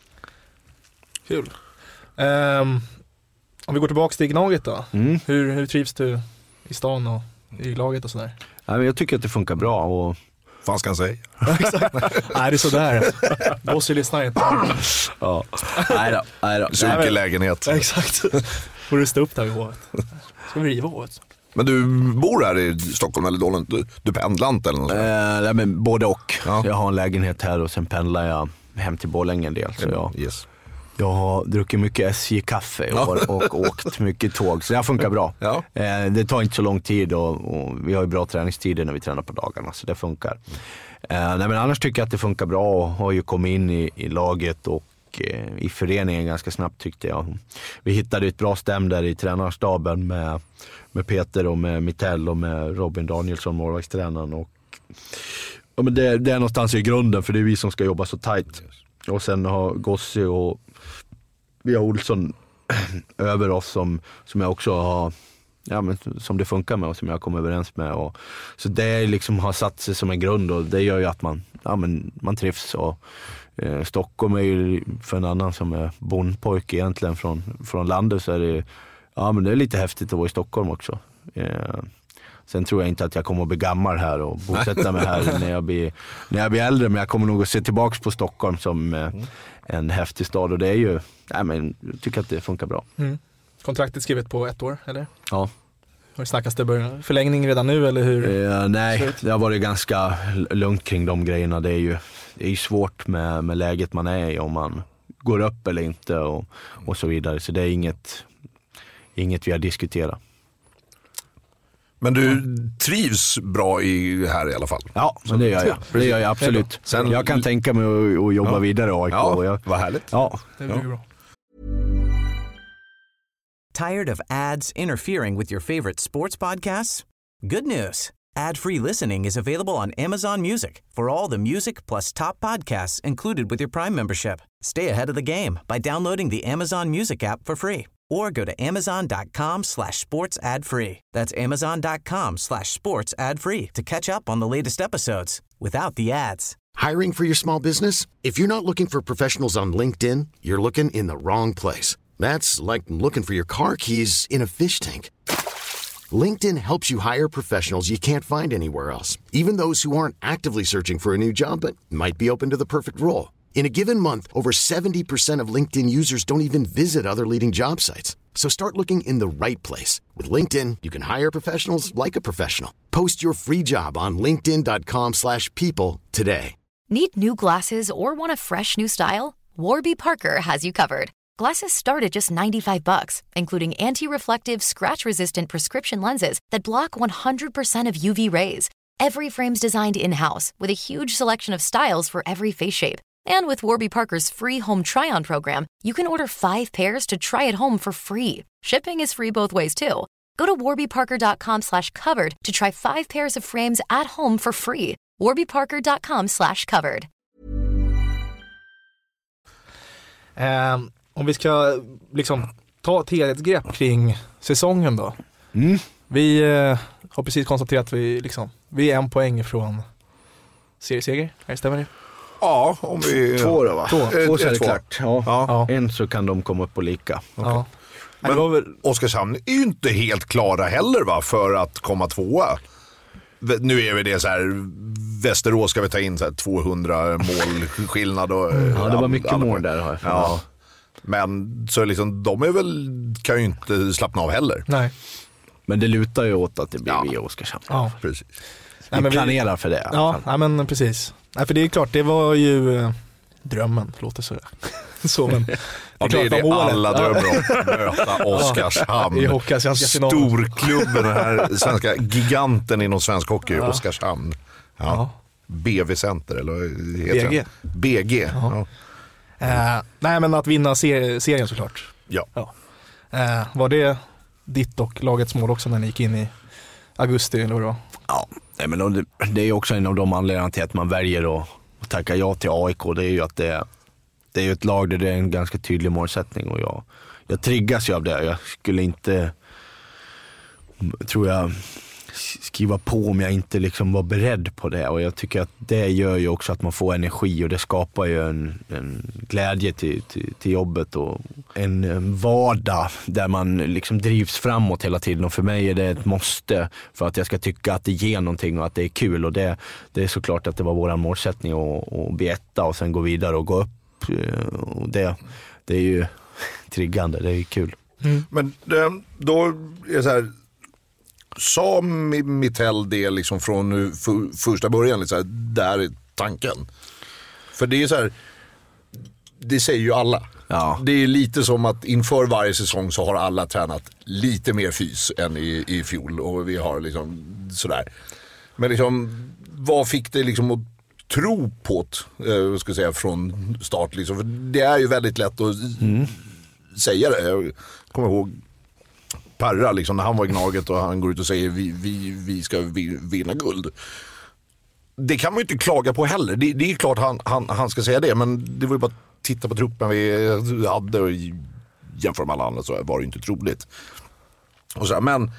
Kul. Um, om vi går tillbaka till Gnaget då. Mm. Hur, hur trivs du i stan och i laget och sådär? Ja, men jag tycker att det funkar bra. Och vad ska han säga? Nej, det är sådär. Bossy lyssnar inte. Ja. Nej då, nej då. Sunkig lägenhet. Ja, exakt. Får du stå upp där vid hovet. Ska vi riva hovet? Men du bor här i Stockholm eller Dålen? Du, du pendlar inte eller något sånt? Eh, nej, men både och. Ja. Jag har en lägenhet här och sen pendlar jag hem till Borlänge en del. Så jag, yes. jag har druckit mycket S J-kaffe och, och åkt mycket tåg. Så det funkar bra. Ja. Eh, det tar inte så lång tid och, och vi har ju bra träningstider när vi tränar på dagarna. Så det funkar. Eh, nej, men annars tycker jag att det funkar bra och har ju kommit in i, i laget och eh, i föreningen ganska snabbt tyckte jag. Vi hittade ett bra stäm där i tränarstaben med, med Peter och med Mittell och med Robin Danielsson, målvaktstränaren. Och, ja, men det, det är någonstans i grunden, för det är vi som ska jobba så tajt. Och sen har Gossi och vi har Olsson över oss som, som jag också har, ja, men som det funkar med och som jag kommer överens med. Och, så det liksom har satt sig som en grund och det gör ju att man, ja, men man trivs. Och, eh, Stockholm är ju för en annan som är bondpojk egentligen från, från landet, så är det, ja, men det är lite häftigt att vara i Stockholm också. Eh, sen tror jag inte att jag kommer att bli gammal här och bosätta mig här när jag blir, när jag blir äldre, men jag kommer nog att se tillbaka på Stockholm som eh, en häftig stad, och det är ju, ja, men jag tycker att det funkar bra. Mm. Kontraktet skrivet på ett år, eller? Ja. Hur snackas det? Börjar förlängning redan nu, eller hur? Eh, nej, det har varit ganska lugnt kring de grejerna. Det är ju, det är ju svårt med, med läget man är i, om man går upp eller inte och, och så vidare. Så det är inget, inget vi har diskuterat. Men du trivs bra i här i alla fall? Ja, men det gör jag. Det gör jag absolut. Sen, jag kan tänka mig att, att jobba ja. vidare i A I K. Ja, jag, vad härligt. Ja, det blir bra. Tired of ads interfering with your favorite sports podcasts? Good news. Ad-free listening is available on Amazon Music for all the music plus top podcasts included with your Prime membership. Stay ahead of the game by downloading the Amazon Music app for free or go to amazon.com slash sports ad free. That's amazon.com slash sports ad free to catch up on the latest episodes without the ads. Hiring for your small business? If you're not looking for professionals on LinkedIn, you're looking in the wrong place. That's like looking for your car keys in a fish tank. LinkedIn helps you hire professionals you can't find anywhere else, even those who aren't actively searching for a new job but might be open to the perfect role. In a given month, over seventy percent of LinkedIn users don't even visit other leading job sites. So start looking in the right place. With LinkedIn, you can hire professionals like a professional. Post your free job on linkedin.com slash people today. Need new glasses or want a fresh new style? Warby Parker has you covered. Glasses start at just ninety-five bucks, including anti-reflective, scratch-resistant prescription lenses that block one hundred percent of U V rays. Every frame's designed in-house with a huge selection of styles for every face shape. And with Warby Parker's free home try-on program, you can order five pairs to try at home for free. Shipping is free both ways, too. Go to warbyparker.com slash covered to try five pairs of frames at home for free. warbyparker.com slash covered. Um, om vi ska liksom ta ett helhetsgrepp kring säsongen då. Mm. Vi uh, har precis konstaterat att vi, liksom, vi är en poäng från serieseger. Här stämmer det? Ja, om vi... Två då, va? Två, två så är det klart. Ja. Ja. En så kan de komma upp och lika. Okay. Ja. Men det var väl... Oskarshamn är ju inte helt klara heller, va, för att komma tvåa. Nu är vi det så här, Västerås ska vi ta in så här tvåhundra målskillnad. Och, ja, det var mycket alla, mål där. Här. Ja. Men så liksom, de är väl, kan ju inte slappna av heller. Nej. Men det lutar ju åt att det blir ja. vi i Oskarshamn. Ja, precis. Vi nej, planerar vi... för det. Ja, nej, men precis. Nej, för det är klart, det var ju eh, drömmen, låter så. så men det är, ja, det, är det målet. alla drömmer om. Möta Oskarshamn. I Hockeyallsvenska finalen. Storklubben, den här svenska giganten inom svensk hockey, ja. Oskarshamn. Ja. Ja. B V-center, eller heter B G. Den? B G. Ja. Ja. Uh, nej, men att vinna ser- serien såklart. Ja. ja. Uh, var det ditt och lagets mål också när ni gick in i augusti, eller vad det var? Ja, nej, men det, det är också en av de anledningarna till att man väljer att, att tacka ja till A I K. Det är ju att det, det är ju ett lag där det är en ganska tydlig målsättning, och jag, jag triggas ju av det. Jag skulle inte, tror jag, skriva på om jag inte liksom var beredd på det, och jag tycker att det gör ju också att man får energi, och det skapar ju en, en glädje till, till, till jobbet och en vardag där man liksom drivs framåt hela tiden, och för mig är det ett måste för att jag ska tycka att det ger någonting och att det är kul, och det, det är såklart att det var våran målsättning att, att bli etta och sen gå vidare och gå upp, och det, det är ju triggande, det är ju kul. Mm. Men då är det så här, sa Mittell det liksom från för, första början, liksom, där är tanken. För det är så här, det säger ju alla. Ja. Det är lite som att inför varje säsong så har alla tränat lite mer fys än i, i fjol, och vi har liksom sådär. Men liksom, vad fick det liksom att tro på det, eh, ska jag säga, från start. Liksom. För det är ju väldigt lätt att mm. säga det. Jag kommer ihåg Perra, liksom, när han var i Gnaget och han går ut och säger vi, vi, vi ska vinna guld. Det kan man ju inte klaga på heller. Det, det är klart han, han, han ska säga det, men det var ju bara att titta på truppen vi hade och jämföra med alla andra så var det inte troligt. Och så här, men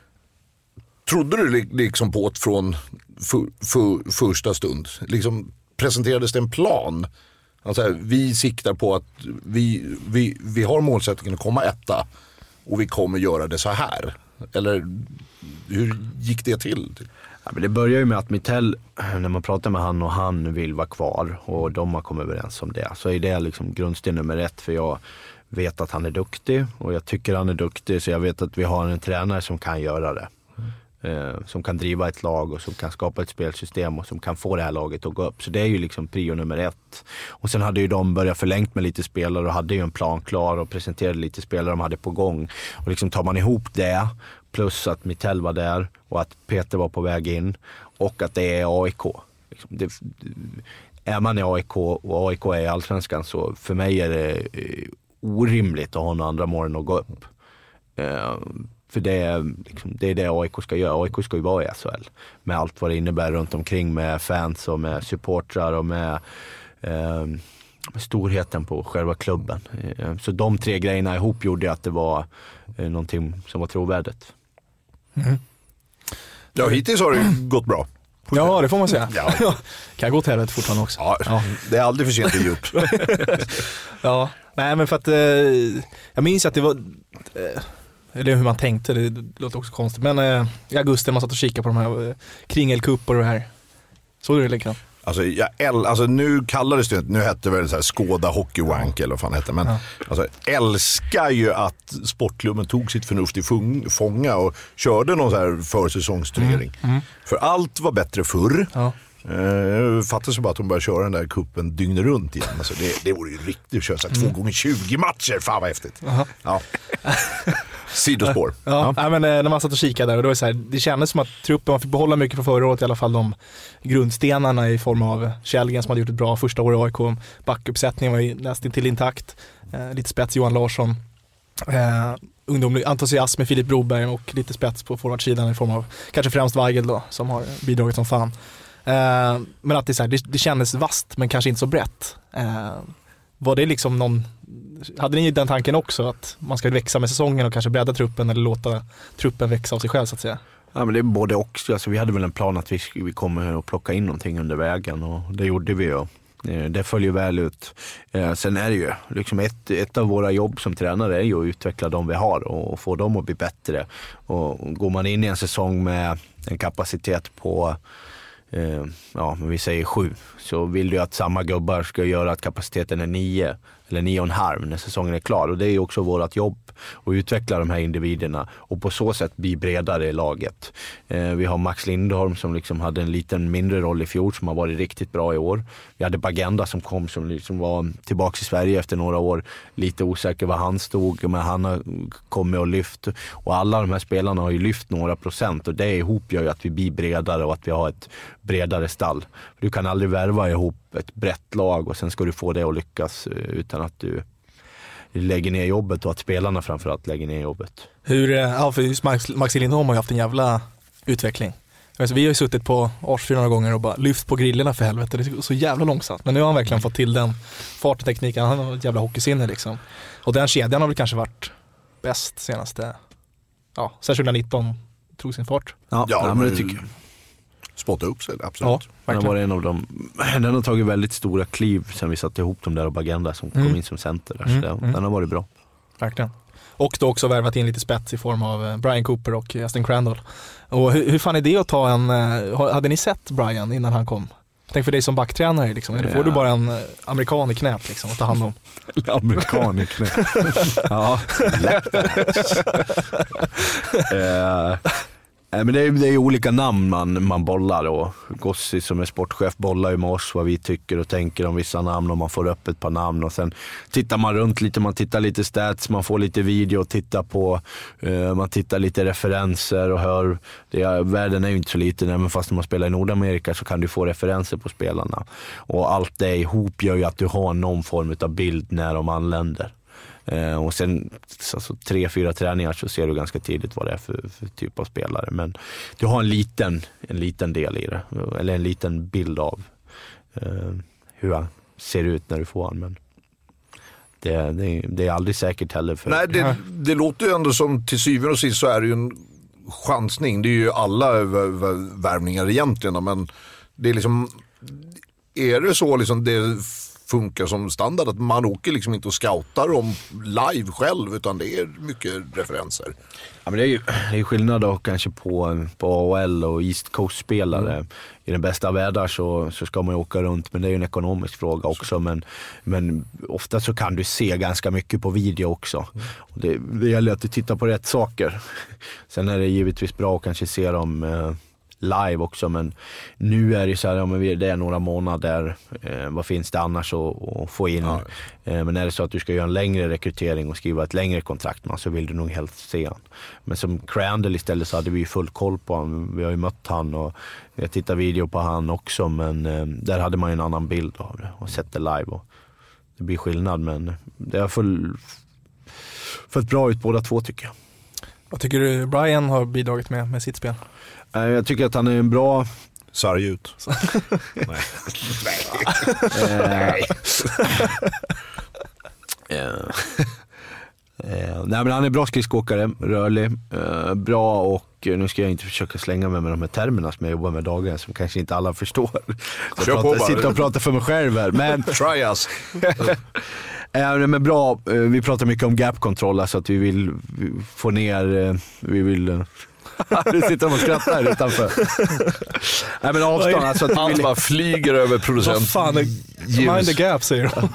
trodde du liksom på det från för, för, första stund? Liksom presenterades det en plan? Alltså, vi siktar på att vi, vi, vi har målsättningen att komma etta och vi kommer göra det så här. Eller hur gick det till? Ja, men det börjar ju med att Mittell, när man pratar med han och han vill vara kvar och de har kommit överens om det. Så är det liksom grundsten nummer ett, för jag vet att han är duktig och jag tycker han är duktig, så jag vet att vi har en tränare som kan göra det. Mm. Eh, som kan driva ett lag och som kan skapa ett spelsystem och som kan få det här laget att gå upp. Så det är ju liksom prio nummer ett. Och sen hade ju de börjat förlängt med lite spelare och hade ju en plan klar och presenterade lite spelare de hade på gång. Och liksom tar man ihop det, plus att Mittell var där och att Peter var på väg in och att det är A I K. Liksom det, är man i A I K och A I K är i Allsvenskan, så för mig är det orimligt att ha några andra mål än att gå upp. Uh, för det är, liksom, det är det A I K ska göra. A I K ska ju vara i S H L. Med allt vad det innebär runt omkring med fans och med supportrar och med, uh, med storheten på själva klubben. Uh, så de tre grejerna ihop gjorde att det var uh, någonting som var trovärdigt. Mm. Ja, hittills har det gått bra. Ja, det får man säga. Ja. Kan gå till helvete fortfarande också. Ja, ja. Det är aldrig för sent att ge upp. Ja, nej men för att eh, jag minns att det var eh, eller hur man tänkte, det låter också konstigt, men eh, i augusti man satt och kikade på de här eh, kringelkuppor och det här. Såg du det likadant? Alltså, jag äl, alltså nu kallades det, nu hette det väl så här Skåda Hockeywank eller vad fan hette, men ja. Alltså, älskar ju att sportklubben tog sitt förnuft i fånga och körde någon så här försäsongsturnering. Mm. Mm. För allt var bättre förr. Ja. Uh, fattar så bara att de börjar köra den där kuppen dygnet runt igen. Alltså det, det vore ju riktigt att köra så här, mm. två gånger tjugo matcher, fan vad häftigt. Uh-huh. Ja. Sidospår. Ja, ja. Ja, men när man satt och kikade där och då är det så här, det kändes som att truppen, man fick behålla mycket från förra året, i alla fall de grundstenarna i form av Källgren som hade gjort ett bra första år i A I K. Backuppsättningen var ju nästan till intakt. Eh, lite spets Johan Larsson. Eh, ungdomlig entusiasm med Filip Broberg och lite spets på forwardsidan i form av kanske främst Weigel då, som har bidragit som fan. Eh, men att det, är så här, det, det kändes vast men kanske inte så brett. Eh, var det liksom någon, hade ni den tanken också att man ska växa med säsongen och kanske bredda truppen eller låta truppen växa av sig själv så att säga? Ja, men det är både och. Alltså, vi hade väl en plan att vi, vi kommer att plocka in någonting under vägen och det gjorde vi ju. Det följer väl ut. Eh, sen är det ju liksom ett, ett av våra jobb som tränare är ju att utveckla de vi har och, och få dem att bli bättre. Och går man in i en säsong med en kapacitet på eh, ja, men vi säger sju, så vill du att samma gubbar ska göra att kapaciteten är nio eller nio och en halv när säsongen är klar. Och det är ju också vårt jobb att utveckla de här individerna och på så sätt bli bredare i laget. Eh, vi har Max Lindholm som liksom hade en liten mindre roll i fjol som har varit riktigt bra i år. Vi hade Bagenda som kom som liksom var tillbaka i Sverige efter några år. Lite osäker var han stod, men han har kommit och lyft. Och alla de här spelarna har ju lyft några procent och det ihop gör ju att vi blir bredare och att vi har ett bredare stall. Du kan aldrig värva ihop ett brett lag och sen ska du få det att lyckas utan att du lägger ner jobbet och att spelarna framförallt lägger ner jobbet. Hur, ja, för just Max, Max Lindholm har ju haft en jävla utveckling. Alltså, vi har ju suttit på Arsfyr några gånger och bara lyft på grillerna för helvete. Det är så jävla långsamt. Men nu har han verkligen fått till den farttekniken. Han har ett jävla hockeysinne liksom. Och den kedjan har väl kanske varit bäst senaste, ja, sen tjugonitton tog sin fart. Ja, ja men det tycker jag. Spotta upp sig, absolut. Ja, den, var en av dem, den har tagit väldigt stora kliv sen vi satte ihop dem där och Bagenda som mm. kom in som center. Där, mm. så det, mm. Den har varit bra. Verkligen. Och då också värvat in lite spets i form av Brian Cooper och Justin Crandall. Och hur, hur fan är det att ta en, hade ni sett Brian innan han kom? Tänk för dig som backtränare liksom. Eller får ja. du bara en amerikan i knät liksom att ta hand om? Amerikan i knät. Ja, lätt. uh, Nej, men det är, det är olika namn man, man bollar och Gossi som är sportchef bollar ju med oss vad vi tycker och tänker om vissa namn och man får upp ett par namn och sen tittar man runt lite, man tittar lite stats, man får lite video och tittar på, uh, man tittar lite referenser och hör, det är, världen är ju inte så liten, även fast när man spelar i Nordamerika så kan du få referenser på spelarna och allt det ihop gör ju att du har någon form av bild när de anländer. Eh, och sen alltså, tre, fyra träningar så ser du ganska tidigt vad det är för, för typ av spelare. Men du har en liten, en liten del i det. Eller en liten bild av eh, hur han ser ut när du får han. Men det, det, det är aldrig säkert heller. För... Nej, det, det låter ju ändå som till syvende och sist så är det ju en chansning. Det är ju alla värvningar egentligen. Men det är liksom, är det så liksom det funkar som standard att man åker liksom inte och scoutar om live själv utan det är mycket referenser. Ja, men det är ju det är skillnad då kanske på, på A H L och East Coast-spelare. Mm. I den bästa världar så, så ska man ju åka runt, men det är ju en ekonomisk fråga också. Men, men ofta så kan du se ganska mycket på video också. Mm. Och det, det gäller att du tittar på rätt saker. Sen är det givetvis bra att kanske se dem eh, live också, men nu är det så här, ja, men det är några månader, eh, vad finns det annars att, att få in? Ja. Eh, men är det så att du ska göra en längre rekrytering och skriva ett längre kontrakt man, så vill du nog helst se han. Men som Crandall istället så hade vi ju full koll på han, vi har ju mött han och jag tittar video på han också, men eh, där hade man ju en annan bild av det och sett det live och det blir skillnad, men det är full för ett bra ut båda två tycker jag. Vad tycker du Brian har bidragit med med sitt spel? Jag tycker att han är en bra... Sarg ut. Nej. Nej. Nej, men han är bra skridskåkare, rörlig, bra och nu ska jag inte försöka slänga mig med de här termerna som jag jobbar med dagligen som kanske inte alla förstår. Jag pratar, sitter och pratar för mig själv här. Men... Try us. Ja, men bra, vi pratar mycket om gap-kontroll, alltså att vi vill få ner, vi vill... Du sitter och skrattar här utanför. Nej, men avstånd, alltså att han vill... bara flyger över producent. Vad fan, mind the gap säger de.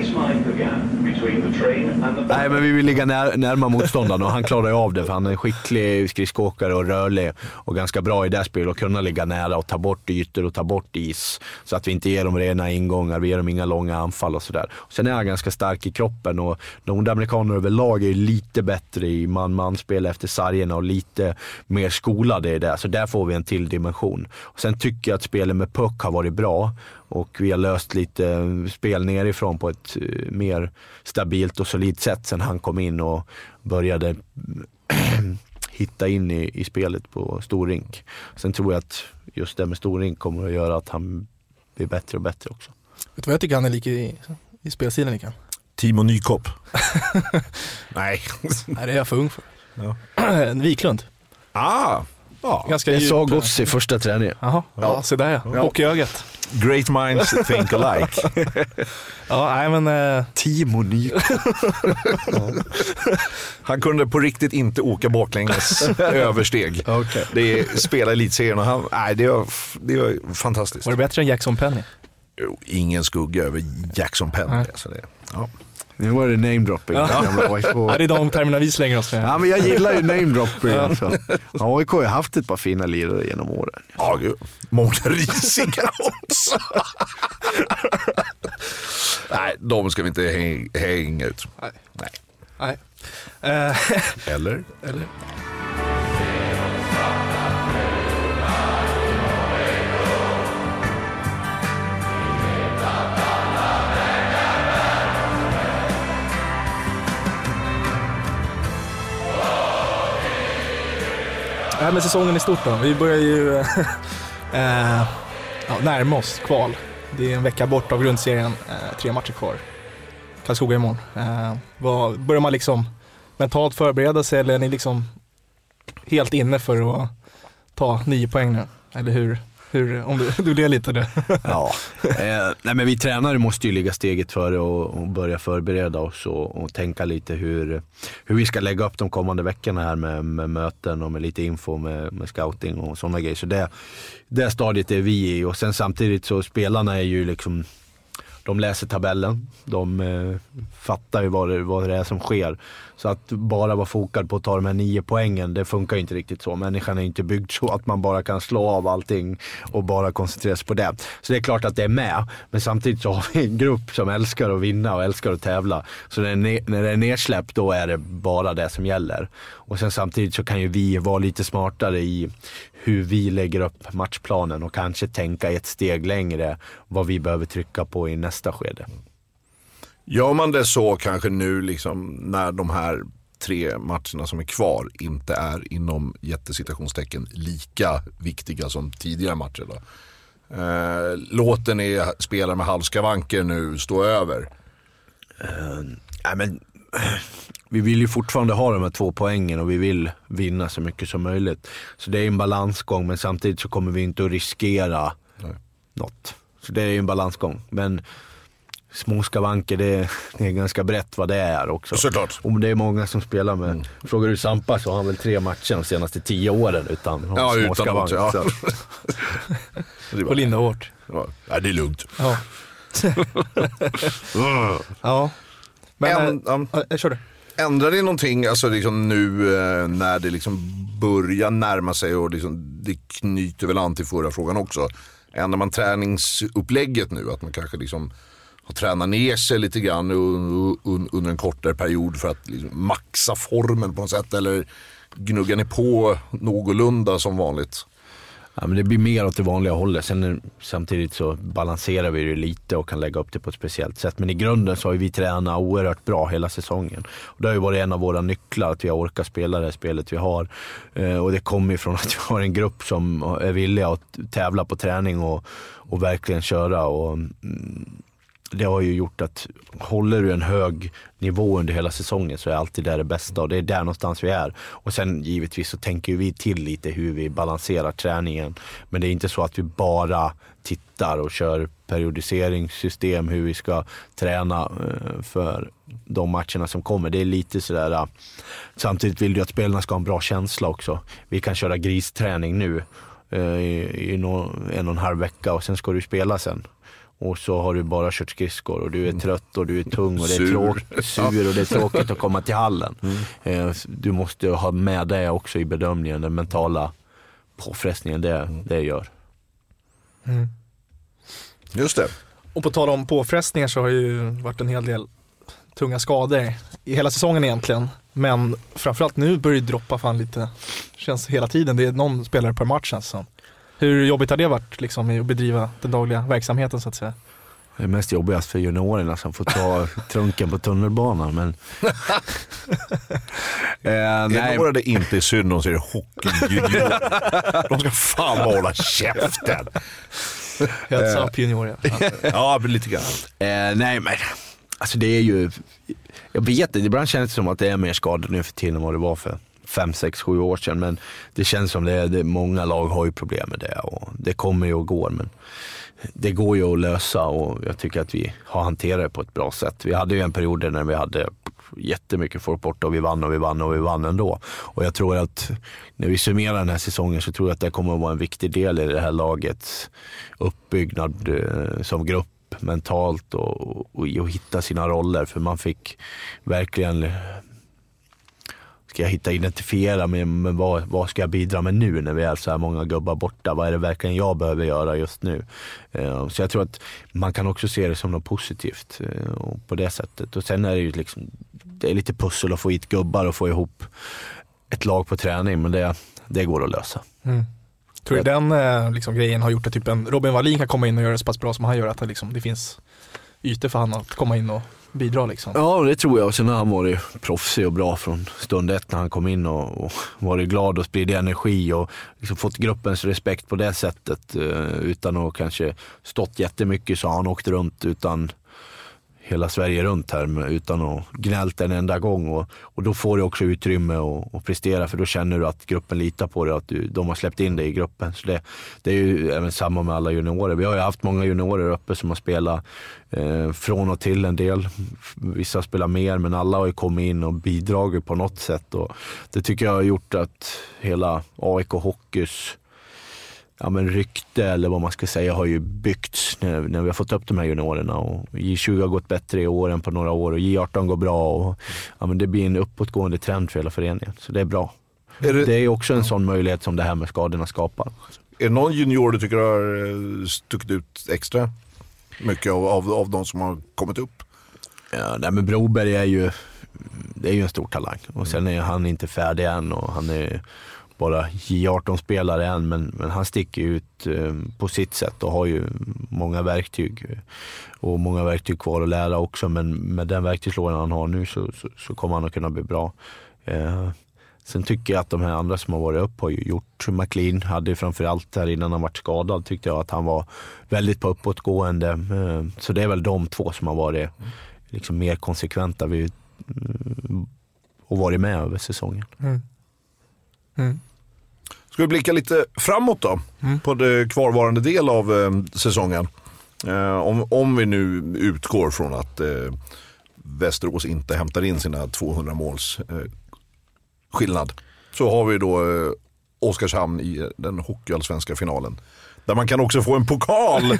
Nej, men vi vill ligga när, närmare motståndaren och han klarar ju av det för han är en skicklig skridskåkare och rörlig och ganska bra i det spelet och kunna ligga nära och ta bort ytor och ta bort is så att vi inte ger dem rena ingångar, vi ger dem inga långa anfall och sådär. Sen är han ganska stark i kroppen och nordamerikaner överlag är lite bättre i man-man-spel efter sargerna och lite mer skolade i det, så där får vi en till dimension. Och sen tycker jag att spelet med puck har varit bra och vi har löst lite spel nerifrån på ett uh, mer stabilt och solidt sätt sen han kom in och började hitta in i, i spelet på stor rink. Sen tror jag att just det med stor rink kommer att göra att han blir bättre och bättre också. Vet du vad jag tycker han är lika i, i spelstilen lika? Timo Nykopp. Nej. Nej, det är jag för ung för. Ja. Viklund. Ah, ja. Ganska jag sa Goss i första träningen. Jaha, ja, ja, så där ja. Och i ögat. Great minds think alike. Ja, nej men... Uh... Timo Nykopp. Ja. Han kunde på riktigt inte åka baklänges översteg. Okay. Det är spela elitserien och han... Nej, det var, det var fantastiskt. Var det bättre än Jackson Penny? Jo, ingen skugga över Jackson Penny. Alltså det, ja. Nu var det name-dropping. Ja. Ja, det är de termerna vi slänger oss med. Ja, men jag gillar ju name-dropping. Ja. Alltså. A I K har haft ett par fina lirare genom åren. Ja, gud. Många risiga också. Nej, de ska vi inte hänga, hänga ut. Nej. Nej. Nej. Uh. Eller? Eller? Det här med säsongen i stort då. Vi börjar ju äh, ja, närma oss kval. Det är en vecka bort av grundserien. Äh, tre matcher kvar. Karlskoga imorgon. Äh, vad, börjar man liksom mentalt förbereda sig eller är ni liksom helt inne för att ta nio poäng nu? Eller hur? Hur, om du, du ler lite det. Ja, eh, nej men vi tränare måste ju ligga steget före och, och börja förbereda oss och, och tänka lite hur, hur vi ska lägga upp de kommande veckorna här med, med möten och med lite info med, med scouting och sådana grejer. Så det, det stadiet är vi i och sen samtidigt så spelarna är ju liksom de läser tabellen, de eh, fattar ju vad det, vad det är som sker. Så att bara vara fokad på att ta de här nio poängen, det funkar inte riktigt så. Människan är inte byggd så att man bara kan slå av allting och bara koncentrera sig på det. Så det är klart att det är med, men samtidigt så har vi en grupp som älskar att vinna och älskar att tävla. Så när, när det är nedsläppt, då är det bara det som gäller. Och sen samtidigt så kan ju vi vara lite smartare i hur vi lägger upp matchplanen och kanske tänka ett steg längre vad vi behöver trycka på i nästa skede. Gör man det så kanske nu liksom när de här tre matcherna som är kvar inte är inom jättesituationstecken lika viktiga som tidigare matcher då? Eh, låter ni spelare med halvskavanker nu stå över? Uh, nej men vi vill ju fortfarande ha de här två poängen och vi vill vinna så mycket som möjligt. Så det är en balansgång, men samtidigt så kommer vi inte att riskera Nej. något. Så det är en balansgång. Men små skavanker, det är, det är ganska brett vad det är också. Såklart. Om det är många som spelar med, mm. frågar du Sampa så har han väl tre matcher de senaste tio åren utan ja, små utan skavanker. Ja. På linda hårt. Ja, det är lugnt. Ja. ja. Men, en, um, jag kör det. Ändrar det någonting alltså liksom nu eh, när det liksom börjar närma sig och liksom, det knyter väl an till förra frågan också. Ändrar man träningsupplägget nu, att man kanske liksom har tränat ner sig lite grann under en kortare period för att liksom maxa formen på något sätt, eller gnuggar ni på någorlunda som vanligt? Ja, men det blir mer åt det vanliga hållet. Sen samtidigt så balanserar vi det lite och kan lägga upp det på ett speciellt sätt. Men i grunden så har vi tränat oerhört bra hela säsongen. Och det har ju varit en av våra nycklar att vi har orkat spela det spelet vi har. Eh, och det kommer ifrån att vi har en grupp som är villiga att tävla på träning och, och verkligen köra. Och mm, det har ju gjort att håller du en hög nivå under hela säsongen så är alltid det det bästa, och det är där någonstans vi är. Och sen givetvis så tänker vi till lite hur vi balanserar träningen, men det är inte så att vi bara tittar och kör periodiseringssystem hur vi ska träna för de matcherna som kommer. Det är lite sådär, samtidigt vill du att spelarna ska ha en bra känsla också. Vi kan köra gristräning nu i, i någon, en och en halv vecka och sen ska du spela sen. Och så har du bara kört skridskor och du är trött och du är tung och det är tråkigt, sur och det är tråkigt att komma till hallen. Mm. Du måste ha med det också i bedömningen, den mentala påfrestningen det, det gör. Mm. Just det. Och på tal om påfrestningar så har det ju varit en hel del tunga skador i hela säsongen egentligen. Men framförallt nu börjar det droppa fan lite, känns hela tiden. Det är någon spelare per match alltså. Hur jobbigt har det varit liksom, att bedriva den dagliga verksamheten så att säga? Det är mest jobbigast för juniorerna som får ta trunken på tunnelbanan. Men... eh, nej. Några det inte är synd om så är det hockeyjunior. De ska fan hålla käften. Heads up junior. Ja, ja lite grann. Eh, nej men, alltså det är ju... Jag vet inte, ibland känns det som att det är mer skador nu för tiden än vad det var för fem, sex, sju år sedan, men det känns som det, det många lag har ju problem med det och det kommer ju och går, men det går ju att lösa och jag tycker att vi har hanterat det på ett bra sätt. Vi hade ju en period när vi hade jättemycket folk borta och vi vann och vi vann och vi vann ändå, och jag tror att när vi summerar den här säsongen så tror jag att det kommer att vara en viktig del i det här lagets uppbyggnad eh, som grupp mentalt och, och, och hitta sina roller, för man fick verkligen ska jag hitta identifiera med, med vad, vad ska jag bidra med nu när vi är så här många gubbar borta, vad är det verkligen jag behöver göra just nu, uh, så jag tror att man kan också se det som något positivt uh, och på det sättet, och sen är det ju liksom det är lite pussel att få hit gubbar och få ihop ett lag på träning, men det, det går att lösa. Mm. Tror du den eh, liksom, grejen har gjort att typ en Robin Wallin kan komma in och göra det så pass bra som han gör, att det, liksom, det finns ytor för han att komma in och bidra liksom? Ja, det tror jag. Och sen har han varit proffsig och bra från stund ett när han kom in och, och varit glad och spridit energi och liksom fått gruppens respekt på det sättet, uh, utan att kanske stått jättemycket, så har han åkt runt utan hela Sverige runt här utan att gnällt en enda gång, och, och då får du också utrymme att, att prestera, för då känner du att gruppen litar på dig, att du, de har släppt in dig i gruppen. Så det, det är ju även samma med alla juniorer. Vi har ju haft många juniorer uppe som har spelat eh, från och till en del. Vissa spelar mer, men alla har ju kommit in och bidragit på något sätt, och det tycker jag har gjort att hela A I K Hockeys ja, men rykte eller vad man ska säga har ju byggts när, när vi har fått upp de här juniorerna, och J tjugo har gått bättre i år än på några år och J arton går bra, och ja, men det blir en uppåtgående trend för hela föreningen, så det är bra. Är det... det är också en sån möjlighet som det här med skadorna skapar. Är det någon junior du tycker har stuckit ut extra mycket av, av, av de som har kommit upp? Ja, nej, men Broberg är ju, det är ju en stor talang, och sen är han inte färdig än, och han är bara J arton-spelare än, men, men han sticker ut eh, på sitt sätt och har ju många verktyg och många verktyg kvar att lära också, men med den verktygslådan han har nu så, så, så kommer han att kunna bli bra. Eh, sen tycker jag att de här andra som har varit upp har ju gjort. McLean hade ju framförallt här innan han varit skadad, tyckte jag att han var väldigt på uppåtgående, eh, så det är väl de två som har varit liksom mer konsekventa vid, mm, och varit med över säsongen. Mm. Mm. Ska vi blicka lite framåt då mm. på det kvarvarande del av eh, säsongen. Eh, om, om vi nu utgår från att eh, Västerås inte hämtar in sina tvåhundra måls eh, skillnad, så har vi då eh, Oskarshamn i den hockeyallsvenska finalen. Där man kan också få en pokal.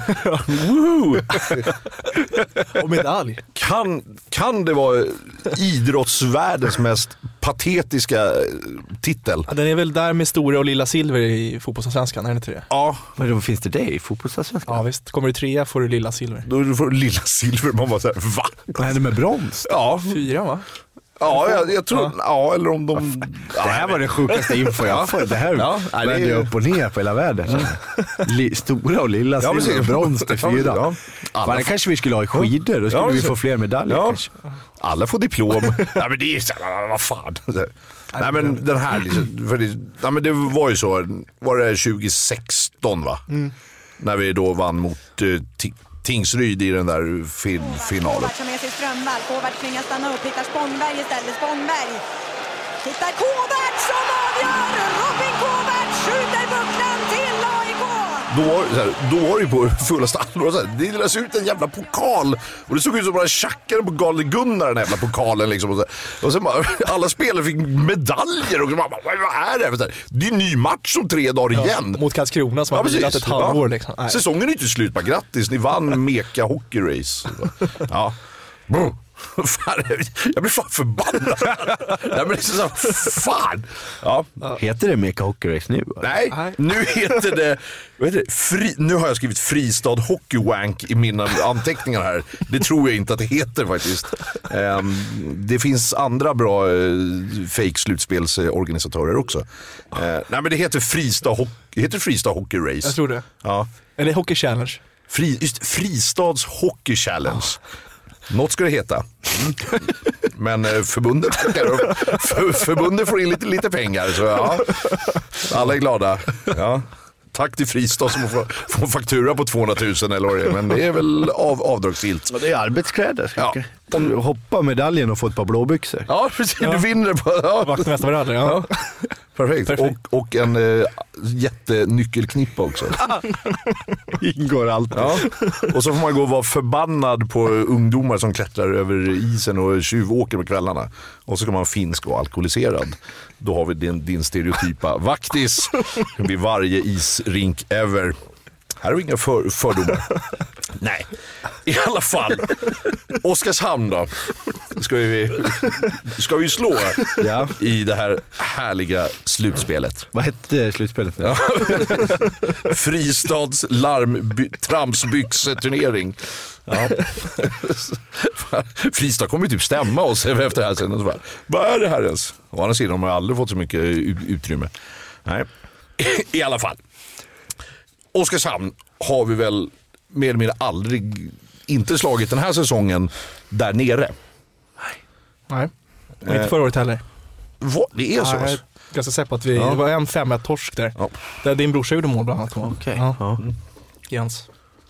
Och medalj. Kan, kan det vara idrottsvärldens mest patetiska titel? Ja, den är väl där med stora och lilla silver i fotbollsallsvenskan, är det inte det? Ja. Men då finns det det i fotbollsallsvenskan? Ja visst, kommer du trea får du lilla silver. Då får du lilla silver, man bara såhär, va? Vad är det med brons? Ja. Fyra va? Ja, jag, jag tror, ja. ja, eller om de... Det här var det sjukaste info jag får. Det här ja, det är ju upp och ner på hela världen. Li, stora och lilla ja, silver och brons till fyra. Ja. Alla det kanske vi skulle ha i skidor, då skulle ja, vi få fler medaljer. Ja. Alla får diplom. Nej, men det är så, vad fan. Nej, men den här, för det, nej, men det var ju så, var det tjugo sexton va? Mm. När vi då vann mot uh, t- Tingsryd i den där fin- finalen. Kovac som är sig Strömvall. Kovac tvingas stanna upp. Hittar Spångberg istället. Spångberg. Hittar Kovac som avgör. Robin Kovac skjuter bucklan till A I K. Då var, så här, då var det på fullaste allvar. Så här, det delades ut en jävla pokal. Och det såg ut som bara tjackade på Galne Gunnar, den jävla pokalen. Liksom, och, så, och sen bara, alla spelare fick medaljer. Och bara, vad är det? Så här, det är en ny match om tre dagar ja, igen. Mot Karlskrona som ja, har vilat ett halvår. Ja. Liksom. Säsongen är inte slut. Bara grattis, ni vann Meka Hockey Race. Ja. Brr. Jag blir fan förbannad. Jag blir så fan. Ja. Heter det Meka Hockey Race nu? Nej, nu heter det, vad heter det? Fri, nu har jag skrivit Fristad Hockey Wank i mina anteckningar här. Det tror jag inte att det heter faktiskt. Um, det finns andra bra uh, fake-slutspelsorganisatörer också. Uh, nej, men det heter Fristad Hockey, heter Fristad Hockey Race. Jag tror det. Ja. Eller Hockey Challenge. Fri, just Fristads Hockey Challenge. Något ska det heta. Mm. Men eh, förbundet, för, förbundet får in lite, lite pengar. Så ja, alla är glada. Ja. Tack till Fristad som får, får faktura på tvåhundratusen eller vad det är. Men det är väl av, avdragsgillt. Ja, det är arbetskläder. Ja. Om du hoppar medaljen och får ett par blåbyxor. Ja, precis. Ja. Du vinner på... Ja. Vaktmästarmedalj, ja. Ja. Perfekt. Perfekt. Och, och en äh, jättenyckelknippa också. Ingår allt. Ja. Och så får man gå och vara förbannad på ungdomar som klättrar över isen och tjuvåker på kvällarna. Och så kan man finsk och alkoholiserad. Då har vi din, din stereotypa vaktis vid varje isrink ever. Här har vi inga för, fördomar. Nej, i alla fall. Oskarshamn då. Ska vi, ska vi slå ja. i det här härliga slutspelet. Vad hette slutspelet nu? Ja. Fristads larm tramsbyxeturnering. Ja. Fristad kommer ju typ stämma oss efter det här sen. Och så bara, vad är det här ens? Å andra sidan har man aldrig fått så mycket utrymme. Nej. I alla fall. Oskarshamn har vi väl mer eller mindre aldrig inte slagit den här säsongen där nere. Nej. Nej. Och inte förra året heller. Vad? Det är så? Jag är ganska säker på att vi, ja. det var en fem ett torsk där. Ja. Där din brorsa gjorde mål bland annat. Okej. Okay. Ja. Ja. Jens.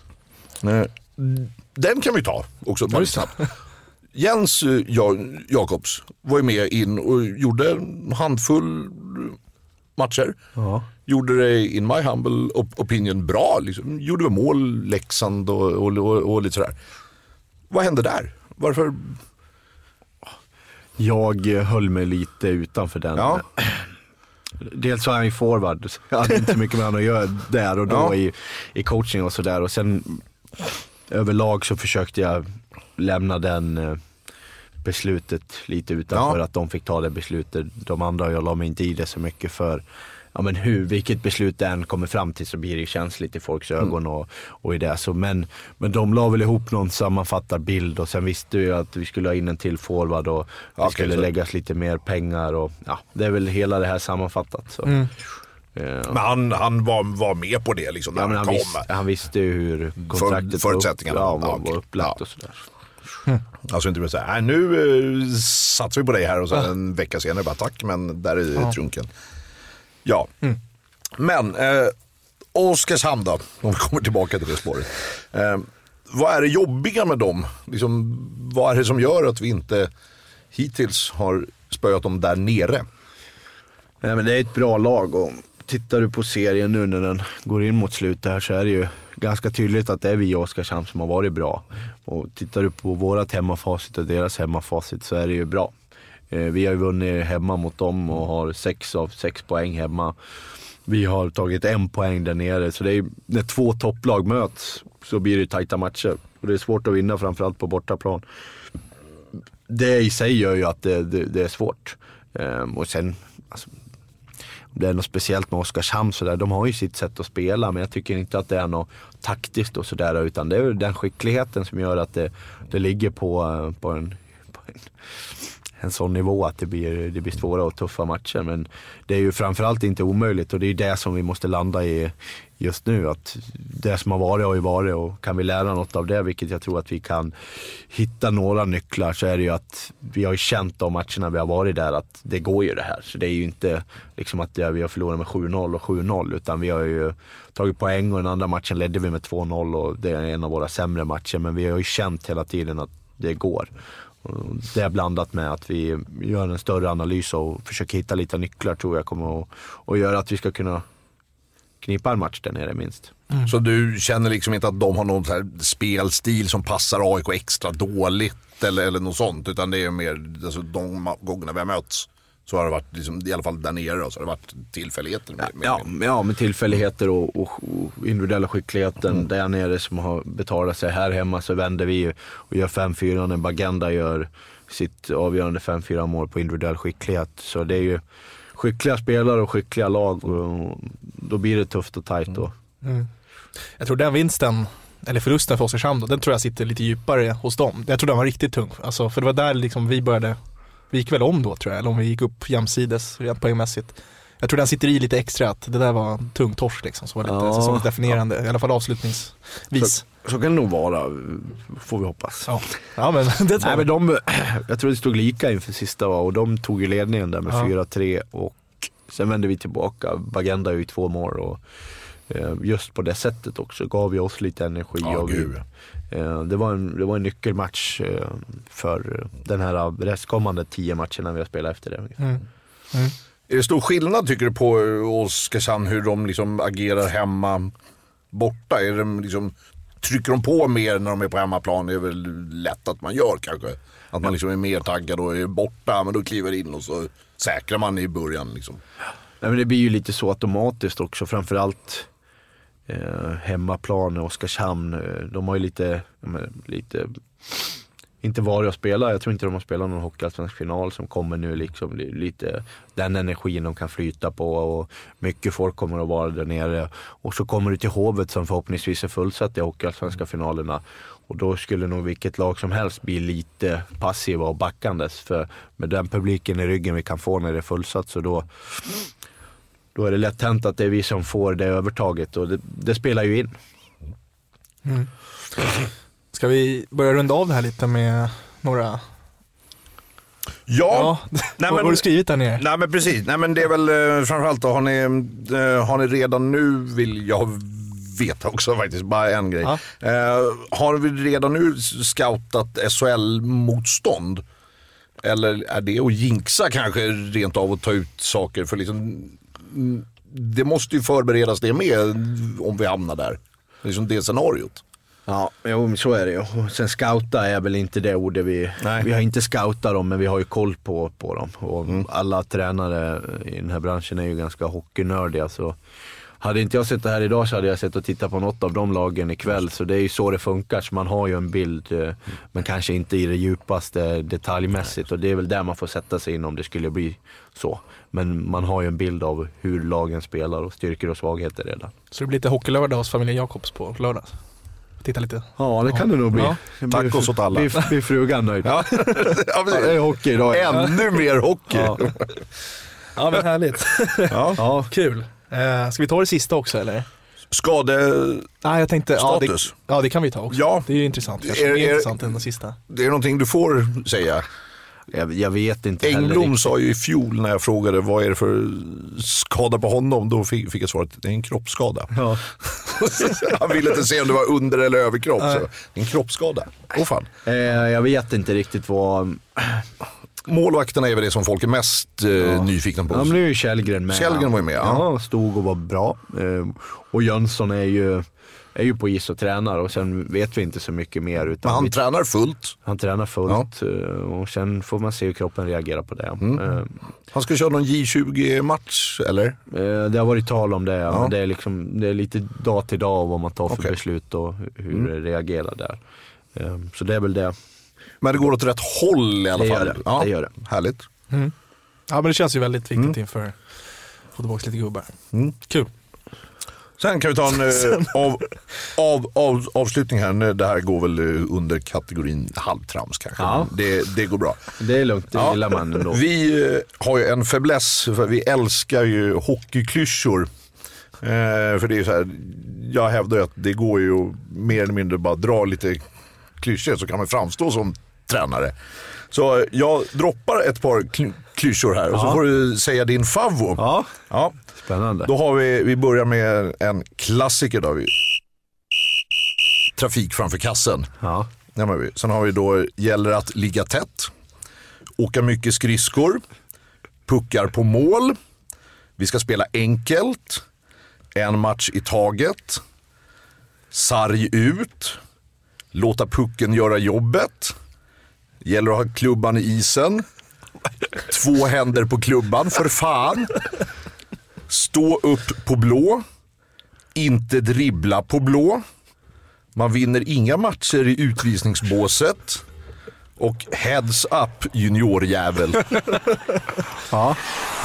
Den kan vi ta också. Ja, Jens Jakobs var ju med in och gjorde en handfull matcher. Ja. Gjorde det in my humble opinion bra. Liksom. Gjorde vi mål, Leksand och, och, och, och lite sådär. Vad hände där? Varför? Jag höll mig lite utanför den. Ja. dels så är han ju forward. Jag hade inte så mycket med han att göra där och då ja. i, i coaching och sådär. Och sen överlag så försökte jag lämna den eh, beslutet lite utanför, ja. att de fick ta det beslutet. De andra, jag la mig inte i det så mycket för ja, men hur, vilket beslut det än kommer fram till så blir det känsligt i folks ögon mm. och, och i det. Så, men, men de la väl ihop någon sammanfattad bild och sen visste vi att vi skulle ha in en till forward och ja, det skulle okay, läggas lite mer pengar och ja, det är väl hela det här sammanfattat. Så. Mm. Uh, men han, han var, var med på det liksom när ja, men han, han, visste, han visste hur kontraktet För, förutsättningarna var, upp, ja, var, var upplagt ja. och sådär. Mm. Alltså inte bara säga, nej, nu uh, satsar vi på dig här och så ja. en vecka senare bara tack, men där är ja. trunken. Ja, mm. men eh, Oskarshamn då, om vi kommer tillbaka till det spåret. Eh, vad är det jobbiga med dem? Liksom, vad är det som gör att vi inte hittills har spöat dem där nere? Nej, men det är ett bra lag och tittar du på serien nu när den går in mot slutet här så är det ju ganska tydligt att det är vi i Oskarshamn som har varit bra. Och tittar du på vårat hemmafacit och deras hemmafacit så är det ju bra. Vi har ju vunnit hemma mot dem och har sex av sex poäng hemma. Vi har tagit en poäng där nere. Så det är, när två topplag möts så blir det tajta matcher. Och det är svårt att vinna, framförallt på bortaplan. Det i sig gör ju att det, det, det är svårt. Ehm, och sen, alltså, det är något speciellt med Oskarshamn så där. De har ju sitt sätt att spela, men jag tycker inte att det är något taktiskt och sådär. Utan det är den skickligheten som gör att det, det ligger på, på en... På en en sån nivå att det blir, det blir svåra och tuffa matcher, men det är ju framförallt inte omöjligt och det är det som vi måste landa i just nu, att det som har varit har ju varit och kan vi lära något av det, vilket jag tror att vi kan hitta några nycklar, så är det ju att vi har ju känt de matcherna vi har varit där att det går ju det här, så det är ju inte liksom att vi har förlorat med sju noll och sju noll, utan vi har ju tagit poäng och den andra matchen ledde vi med två noll och det är en av våra sämre matcher, men vi har ju känt hela tiden att det går. Det är blandat med att vi gör en större analys och försöker hitta lite nycklar, tror jag kommer att, att göra att vi ska kunna knipa en match där nere minst. Mm. Så du känner liksom inte att de har någon så här spelstil som passar A I K extra dåligt eller, eller något sånt, utan det är mer alltså, de gångerna vi har möts så har det varit liksom, i alla fall där nere då, så har det varit tillfälligheter med, med, ja, med. ja, med tillfälligheter och, och, och individuella skickligheten mm. där nere som har betalat sig. Här hemma så vänder vi och gör fem fyra när Bagenda gör sitt avgörande fem fyra mål på individuell skicklighet. Så det är ju skickliga spelare och skickliga lag och då blir det tufft och tajt då. Mm. Jag tror den vinsten eller förlusten för Oskarshamn då, den tror jag sitter lite djupare hos dem. Jag tror den var riktigt tung, alltså, för det var där liksom vi började. Vi gick väl om då tror jag, eller om vi gick upp jämsides rent poängmässigt. Jag tror den sitter i lite extra att det där var en tung torsk liksom, som var lite ja, säsongsdefinierande, ja. I alla fall avslutningsvis. Så, så kan det nog vara, får vi hoppas. Ja, ja men det Nej, men de, jag tror det stod lika inför sista och de tog ju ledningen där med ja. fyra tre och sen vände vi tillbaka. Bagenda ju i två mål och just på det sättet också gav vi oss lite energi. Ja, och vi, det, var en, det var en nyckelmatch för den här restkommande tio matcherna vi har spelat efter det. Mm. Mm. Är det stor skillnad tycker du på Oskarshamn hur de liksom agerar hemma borta? Är de liksom, trycker de på mer när de är på hemmaplan? Det är väl lätt att man gör kanske. Att man liksom är mer taggad och är borta, men då kliver in och så säkrar man i början liksom. Ja, men det blir ju lite så automatiskt också, framförallt eh, hemmaplan och Oskarshamn. De har ju lite, lite inte varit att spela. Jag tror inte de har spelat någon hockeyallsvensk final som kommer nu liksom lite den energin de kan flyta på och mycket folk kommer att vara där nere. Och så kommer du till Hovet som förhoppningsvis är fullsatt i hockeyallsvenska finalerna. Och då skulle nog vilket lag som helst bli lite passiva och backandes. För med den publiken i ryggen vi kan få när det är fullsatt så då, då är det lätt hänt att det är vi som får det övertaget. Och det, det spelar ju in. Mm. Ska vi börja runda av det här lite med några... Ja, ja. Nej, vad har du skrivit där nere? Nej men precis, nej men det är väl framförallt då, har ni, har ni redan nu, vill jag veta också faktiskt, bara en grej. Ja. Eh, har vi redan nu scoutat S H L-motstånd? Eller är det att jinxa kanske rent av att ta ut saker för liksom, det måste ju förberedas det med om vi hamnar där. Liksom det scenariot. Ja, jo, så är det ju. Sen scouta är väl inte det ordet vi... Nej. Vi har inte scoutat dem, men vi har ju koll på, på dem. Och mm. alla tränare i den här branschen är ju ganska hockeynördiga, så... Hade inte jag sett det här idag så hade jag sett och tittat på något av de lagen ikväll. Så det är ju så det funkar, så man har ju en bild, men kanske inte i det djupaste detaljmässigt. Och det är väl där man får sätta sig in om det skulle bli så. Men man har ju en bild av hur lagen spelar och styrkor och svagheter redan. Så det blir lite hockeylördag hos familjen Jakobs på lördag? Titta lite. Ja, det kan det nog bli. Ja. Tack oss åt alla. Blir, blir frugan nöjd. Ja. Ja, det är hockey idag. Ännu mer hockey. Ja, ja men härligt. Ja. Ja. Kul. Uh, ska vi ta det sista också eller? Skade... Nej, jag tänkte, status. Ja det, ja, det kan vi ta också. Ja. Det är ju intressant. Kanske är, är, är intressant än det sista. Det är någonting du får säga. Jag, jag vet inte. Engblom sa ju i fjol när jag frågade vad är det för skada på honom, då fick, fick jag svaret det är en kroppsskada. Ja. Han ville inte se om det var under eller överkropp. Så. Det är en kroppsskada. Åh oh, fan. Eh, jag vet inte riktigt vad... Målvakterna är väl det som folk är mest eh, ja. nyfikna på. Ja, men det är ju Källgren med. Källgren var ju med. Ja, ja stod och var bra. Eh, och Jönsson är ju, är ju på is och tränar, och sen vet vi inte så mycket mer. Utan men han vi, tränar fullt. Han tränar fullt ja. och sen får man se hur kroppen reagerar på det. Mm. Eh, han ska köra någon J tjugo-match, eller? Eh, det har varit tal om det. Ja. Ja. Det, är liksom, det är lite dag till dag vad man tar för okay. beslut och hur mm. det reagerar där. Eh, så det är väl det. Men det går åt rätt håll i alla det fall. Gör det. Ja, det gör det. Härligt. Mm. Ja, men det känns ju väldigt viktigt mm. inför att få tillbaka lite gubbar. Mm. Kul. Sen kan vi ta en eh, av, av, av, avslutning här. Det här går väl under kategorin halvtrams kanske. Ja. Det, det går bra. Det är lugnt, det ja. gillar man ändå. Vi eh, har ju en fäbless, för vi älskar ju hockeyklyschor. Eh, för det är ju så här, jag hävdar ju att det går ju att mer eller mindre bara dra lite klyschor så kan man framstå som tränare. Så jag droppar ett par kl- klyschor här och ja. så får du säga din favvo. Ja. Ja. Spännande. Då har vi, vi börjar med en klassiker då. Vi, trafik framför kassen. Ja. Sen har vi då gäller att ligga tätt, åka mycket skridskor, puckar på mål, vi ska spela enkelt, en match i taget, sarg ut, låta pucken göra jobbet, gäller att ha klubban i isen, två händer på klubban, för fan, stå upp på blå, inte dribbla på blå, man vinner inga matcher i utvisningsbåset och heads up juniorjävel. Ja.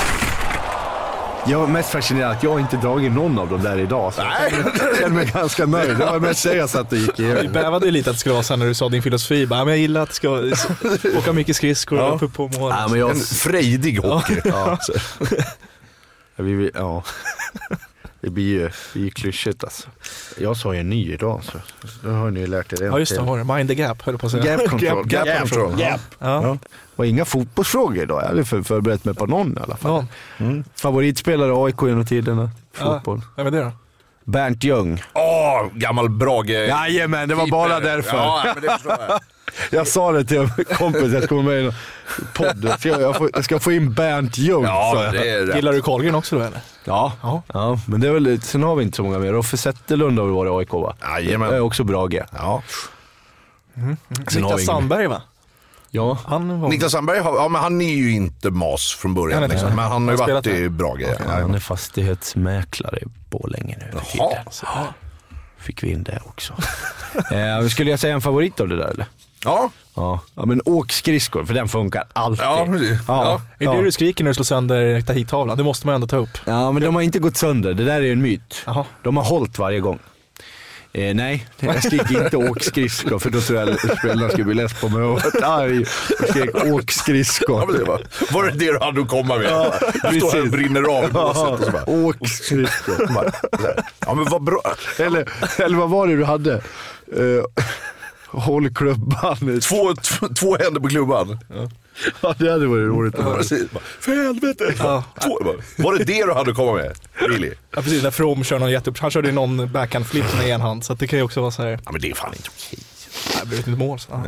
Jag är mest fascinerad att jag inte dragit någon av dem där idag. Så Nej. Jag känner mig ganska nöjd. Det var mest säga så att det gick i. Jag bävade lite att det skulle vara så när du sa din filosofi. Bara, men jag gillar att det ska åka mycket skridskor ja. och upp på mål. Ja, men jag... En frejdig hockey. Ja. Ja. Ja, vi vill, ja. Det blir ju, det är klyschigt alltså. Jag sa ju en ny idag så då har ni lärt er det. Ja just det, har du. Mind the gap höll på att säga. Gap control. Gap, gap, gap control. Gap. Ja. Ja. Och inga fotbollsfrågor idag. Jag hade för, förberett mig på någon i alla fall. Ja. Mm. Favoritspelare A I K genom tiderna. Fotboll. Ja, vem är det då? Bernt Ljung. Åh, gammal Brage. Jajamän, det var keeper. Bara därför. Ja, men det förstår jag. Jag sa det till en kompis, jag ska vara med i en podd. Jag, får, jag ska få in Bernt Ljung. Ja, det är rätt. Gillar du Karlgren också då eller? Ja, ja. ja, men det är väl, sen har vi inte så många mer. Roffe Zetterlund har väl varit A I K va? Jajamän. Det är också Brage. Ja. Mm. Niklas Sandberg va? Ja. Han var... Niklas Sandberg, ja, men han är ju inte mas från början. Liksom. Men han har ju varit i Brage. Okay. Ja, han är fastighetsmäklare i Borlänge nu. Jaha. Ja. Fick vi in det också. eh, skulle jag säga en favorit av det där eller? Ja. Ja, ja men åk skridskor, för den funkar alltid. Ja, precis. Ja. Ja. Är det ja. du skriker när du slår sönder tahittavlan? Det måste man ändå ta upp. Ja, men de har inte gått sönder. Det där är en myt. Aha. De har hållit varje gång. Eh, nej, jag skriker inte åk skridskor, för då tror jag att spelarna skulle bli less på mig och arg. Jag skrek åk skridskor. Ja, det var, var det det du hade att komma med? Ja, du står här och brinner av i båset och så bara, åk skridskor. Ja, men vad bra. Eller, eller vad var det du hade? Uh, håll klubban. Två, två, två händer på klubban. Ja. Ja, det hade varit roligt. Ja, för helvete. Ja. Två, var det det du hade att komma med? Really? Ja, precis. När From kör någon jätteupp. Han körde ju någon backhand-flip med en hand. Så att det kan ju också vara så här. Ja, men det är fan inte okej. Det blev inte mål. Så. Ja.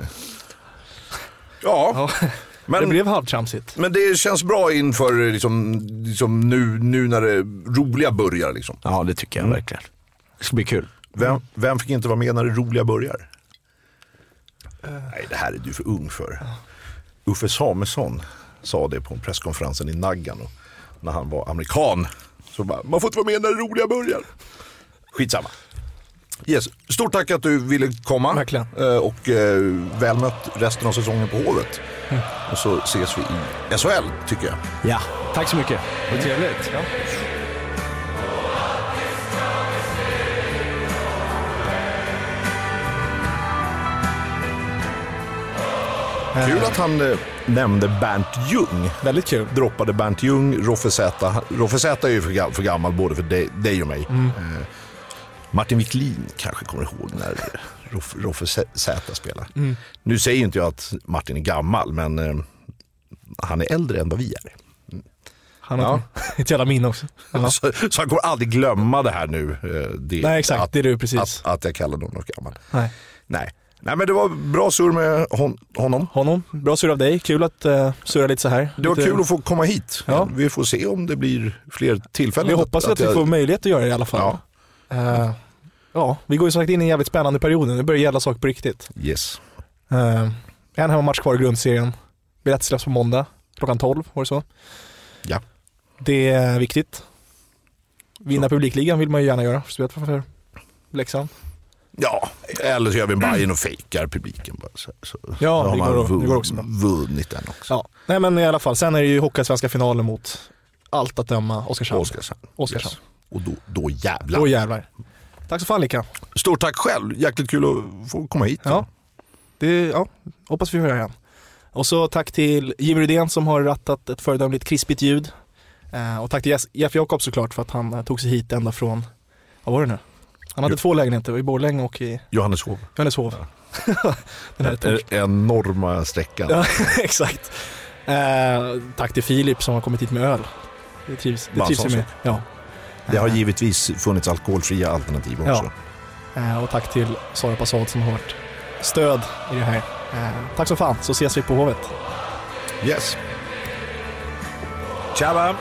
Ja. Ja. Men, det blev halvtramsigt. Men det känns bra inför liksom, liksom nu, nu när det roliga börjar. Liksom. Ja, det tycker jag mm. verkligen. Det ska bli kul. Vem, vem fick inte vara med när det roliga börjar? Uh. Nej, det här är du för ung för. Uh. Uffe Samuelsson sa det på en presskonferensen i Naggan. Och när han var amerikan så bara, man får inte vara med när det roliga börjar. Skitsamma. Yes. Stort tack att du ville komma. Verkligen. Och eh, väl mött resten av säsongen på Hovet. Mm. Och så ses vi i S H L, tycker jag. Ja, tack så mycket. Det var trevligt. Ja. Kul att han eh, nämnde Bernt Ljung. Väldigt kul. Droppade Bernt Ljung, Roffe Zäta. Roffe Zäta är ju för, gam- för gammal både för dig, dig och mig. Mm. Eh, Martin Wiklin kanske kommer ihåg när Roffe, Roffe Zäta spelar. Mm. Nu säger ju inte jag att Martin är gammal, men eh, han är äldre än vad vi är. Mm. Han har ja. ett jävla minne också. så, så han kommer aldrig glömma det här nu. Eh, det, Nej, exakt. Att, det är du precis. Att, att jag kallar honom gammal. Nej. Nej. Nej, men det var bra surr med hon, honom. Honom, bra surr av dig. Kul att uh, surra lite så här. Det var lite... kul att få komma hit. Ja. Vi får se om det blir fler tillfällen. Vi hoppas att, att, att vi jag... får möjlighet att göra det i alla fall. Ja, uh, ja vi går ju sagt in i en jävligt spännande period. Det börjar gälla saker på riktigt. Yes. Uh, en hemmamatch kvar i grundserien. Biljett släpps på måndag klockan tolv, var det så? Ja. Det är viktigt. Vinna publikligan vill man ju gärna göra. Så vet vad för Leksand. Ja, eller så gör vi en Bajen och fejkar publiken bara. Så, så, ja, så det går, vunn, det går också bra. Vunnit den också. Ja. Nej, men i alla fall, sen är det ju Hockeyallsvenska finalen mot allt att döma Oskarshamn. Oskarshamn. Oskarshamn. Yes. Och då, då jävlar. Då jävlar. Tack så fan, Lika. Stort tack själv. Jäkligt kul att få komma hit. Ja, det, ja hoppas vi får göra igen. Och så tack till Jimmy Rydén som har rattat ett föredömligt krispigt ljud. Eh, och tack till Jeff Jakob såklart för att han eh, tog sig hit ända från, vad var det nu? Han hade jo. två lägenheter i Borlänge och i Johanneshov. Johanneshov. Ja. Den här enorma sträckan. Ja, exakt. Eh, tack till Filip som har kommit hit med öl. Det trivs, det trivs med. Ja. Det har givetvis funnits alkoholfria alternativ också. Ja. Eh, och tack till Sara Passad som har varit stöd i det här. Eh, tack så fan, så ses vi på Hovet. Yes. Tjaba!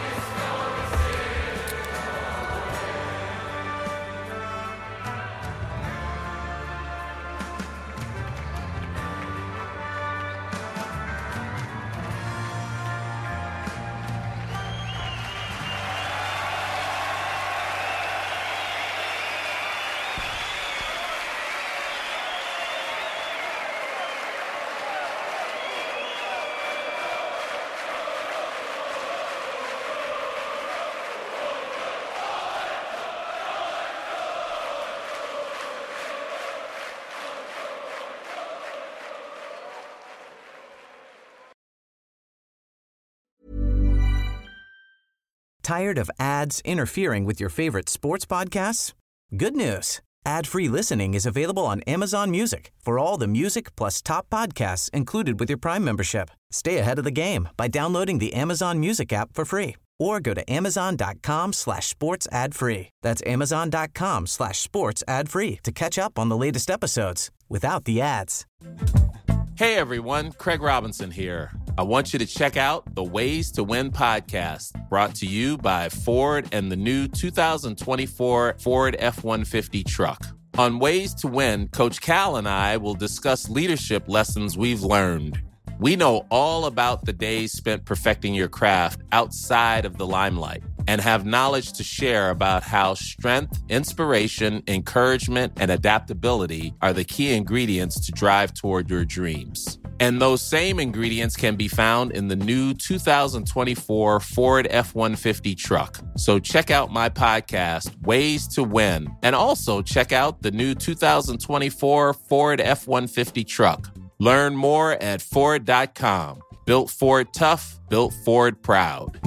Tired of ads interfering with your favorite sports podcasts? Good news. Ad-free listening is available on Amazon Music for all the music plus top podcasts included with your Prime membership. Stay ahead of the game by downloading the Amazon Music app for free or go to amazon.com slash sports ad free. That's amazon.com slash sports ad free to catch up on the latest episodes without the ads. Hey everyone, Craig Robinson here. I want you to check out the Ways to Win podcast, brought to you by Ford and the new two thousand twenty-four Ford F one fifty truck. On Ways to Win, Coach Cal and I will discuss leadership lessons we've learned. We know all about the days spent perfecting your craft outside of the limelight and have knowledge to share about how strength, inspiration, encouragement, and adaptability are the key ingredients to drive toward your dreams. And those same ingredients can be found in the new two thousand twenty-four Ford F one fifty truck. So check out my podcast, Ways to Win, and also check out the new two thousand twenty-four Ford F one fifty truck. Learn more at Ford dot com. Built Ford tough, built Ford proud.